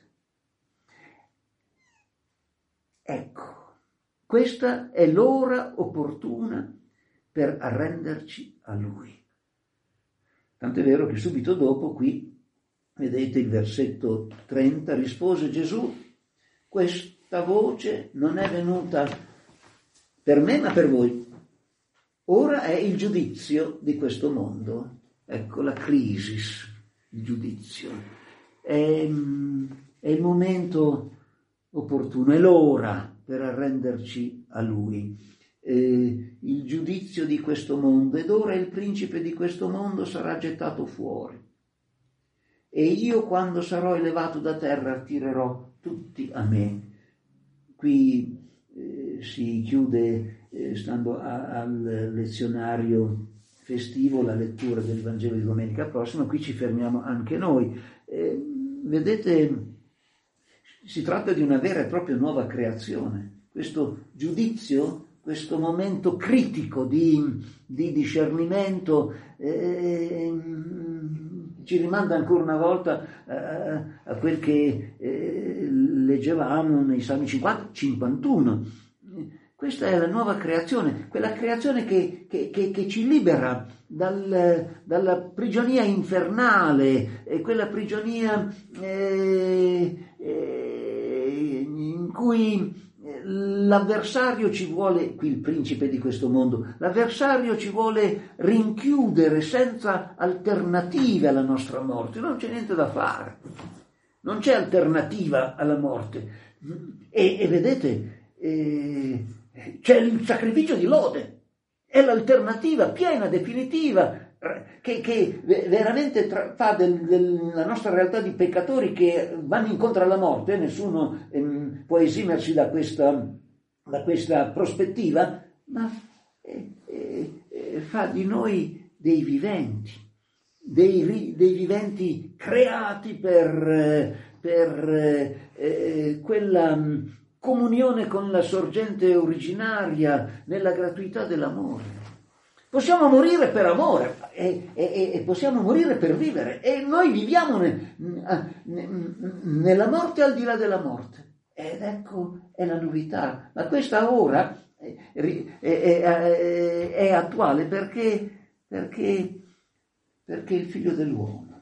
Ecco, questa è l'ora opportuna per arrenderci a Lui. Tant'è vero che subito dopo, qui, vedete il versetto 30, rispose Gesù: questa voce non è venuta per me ma per voi. Ora è il giudizio di questo mondo. Ecco la crisi, il giudizio. È il momento opportuno, è l'ora per arrenderci a Lui. Il giudizio di questo mondo, ed ora il principe di questo mondo sarà gettato fuori. E io, quando sarò elevato da terra, attirerò tutti a me. Qui si chiude, stando al lezionario festivo, la lettura del Vangelo di domenica prossima. Qui ci fermiamo anche noi. Vedete, si tratta di una vera e propria nuova creazione. questo giudizio, questo momento critico di discernimento ci rimanda ancora una volta a quel che leggevamo nei Salmi 50-51. Questa è la nuova creazione, quella creazione che ci libera dalla prigionia infernale, quella prigionia in cui l'avversario ci vuole, qui il principe di questo mondo, l'avversario ci vuole rinchiudere senza alternative alla nostra morte. Non c'è niente da fare, non c'è alternativa alla morte. E vedete, c'è il sacrificio di lode, è l'alternativa piena, definitiva, che veramente fa della nostra realtà di peccatori che vanno incontro alla morte. Nessuno può esimersi da questa prospettiva, ma fa di noi dei viventi, dei viventi creati per quella comunione con la sorgente originaria nella gratuità dell'amore. Possiamo morire per amore e possiamo morire per vivere, e noi viviamo nella morte al di là della morte. Ed ecco, è la novità. Ma questa ora è attuale perché il Figlio dell'uomo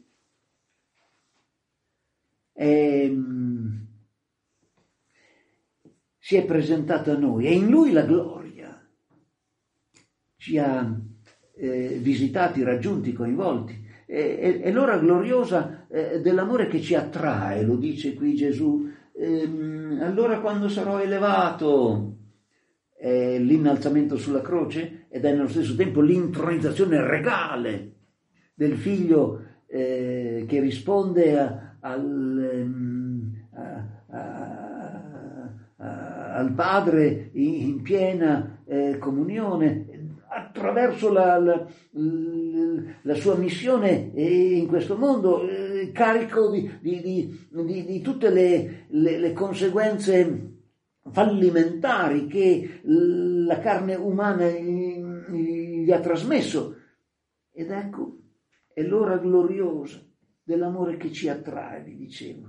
si è presentato a noi, e in Lui la gloria ci ha visitati, raggiunti, coinvolti. È l'ora gloriosa dell'amore che ci attrae, lo dice qui Gesù. Allora quando sarò elevato, è l'innalzamento sulla croce, ed è nello stesso tempo l'intronizzazione regale del Figlio che risponde al Padre in piena comunione attraverso la sua missione in questo mondo, carico di tutte le conseguenze fallimentari che la carne umana gli ha trasmesso. Ed ecco, è l'ora gloriosa dell'amore che ci attrae, vi dicevo.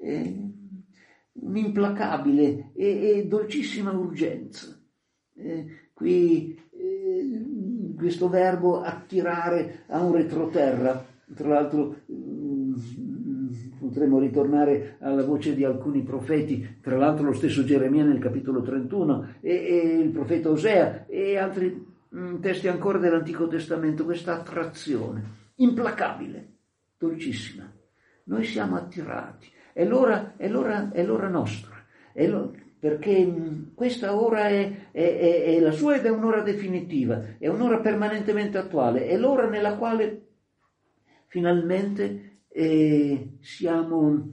Un'implacabile e dolcissima urgenza. Qui questo verbo attirare a un retroterra, tra l'altro potremmo ritornare alla voce di alcuni profeti, tra l'altro lo stesso Geremia nel capitolo 31 e il profeta Osea e altri testi ancora dell'Antico Testamento, questa attrazione implacabile, dolcissima. Noi siamo attirati, è l'ora nostra, perché questa ora è la sua, ed è un'ora definitiva, è un'ora permanentemente attuale, è l'ora nella quale finalmente siamo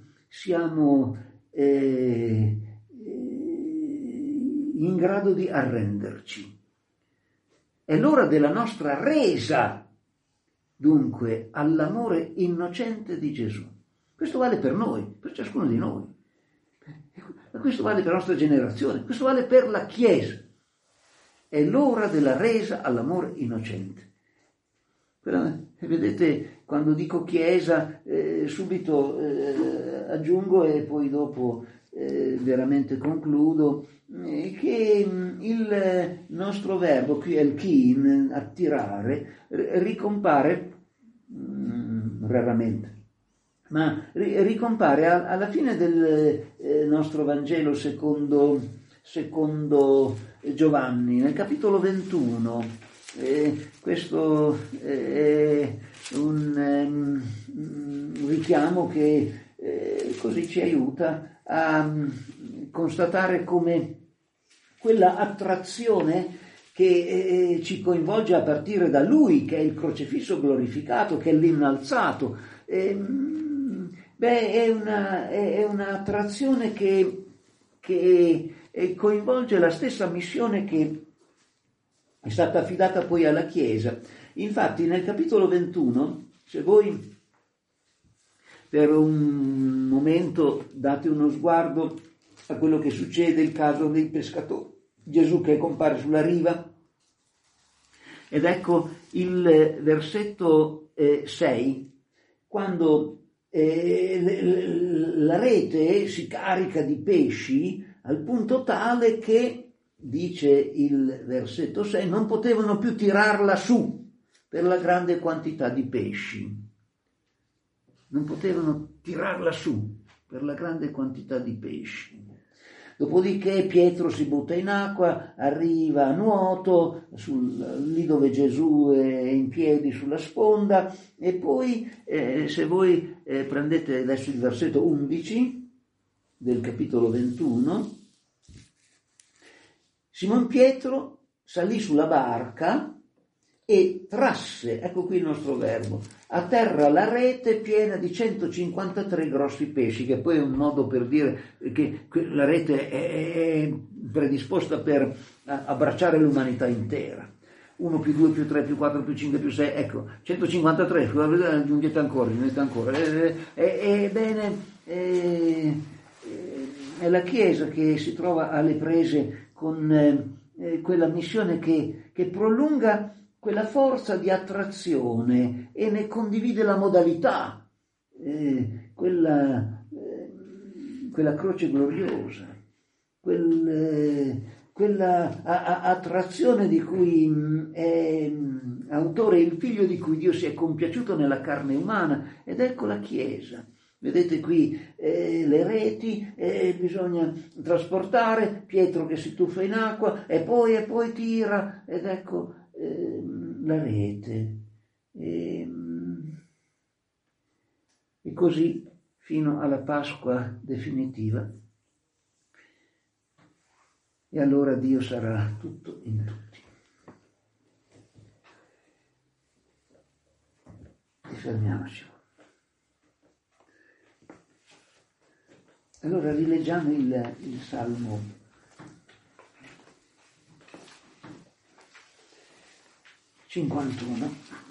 in grado di arrenderci. È l'ora della nostra resa, dunque, all'amore innocente di Gesù. Questo vale per noi, per ciascuno di noi. Questo vale per la nostra generazione, questo vale per la Chiesa. È l'ora della resa all'amore innocente. Però, vedete, quando dico Chiesa, subito aggiungo, e poi dopo veramente concludo, che il nostro verbo, qui è il chi, attirare, ricompare raramente, ma ricompare alla fine del nostro Vangelo secondo Giovanni, nel capitolo 21. Questo è un richiamo che così ci aiuta a constatare come quella attrazione che ci coinvolge a partire da Lui, che è il crocifisso glorificato, che è l'innalzato, è un'attrazione che coinvolge la stessa missione che è stata affidata poi alla Chiesa. Infatti nel capitolo 21, se voi per un momento date uno sguardo a quello che succede, il caso dei pescatori. Gesù che compare sulla riva. Ed ecco il versetto 6, quando la rete si carica di pesci al punto tale che, dice il versetto 6, non potevano più tirarla su per la grande quantità di pesci. Non potevano tirarla su per la grande quantità di pesci. Dopodiché Pietro si butta in acqua, arriva a nuoto, lì dove Gesù è in piedi sulla sponda, e poi se voi prendete adesso il versetto 11 del capitolo 21, Simon Pietro salì sulla barca e trasse, ecco qui il nostro verbo, a terra la rete piena di 153 grossi pesci, che poi è un modo per dire che la rete è predisposta per abbracciare l'umanità intera. 1 più 2 più 3 più 4 più 5 più 6, ecco, 153, aggiungete ancora. Ebbene, è la Chiesa che si trova alle prese con quella missione che prolunga quella forza di attrazione e ne condivide la modalità, quella croce gloriosa, quella attrazione di cui è autore il Figlio, di cui Dio si è compiaciuto nella carne umana, ed ecco la Chiesa. Vedete qui le reti, bisogna trasportare, Pietro che si tuffa in acqua e poi tira, ed ecco la rete. E così fino alla Pasqua definitiva. E allora Dio sarà tutto in tutti. E fermiamoci. Allora rileggiamo il Salmo 51.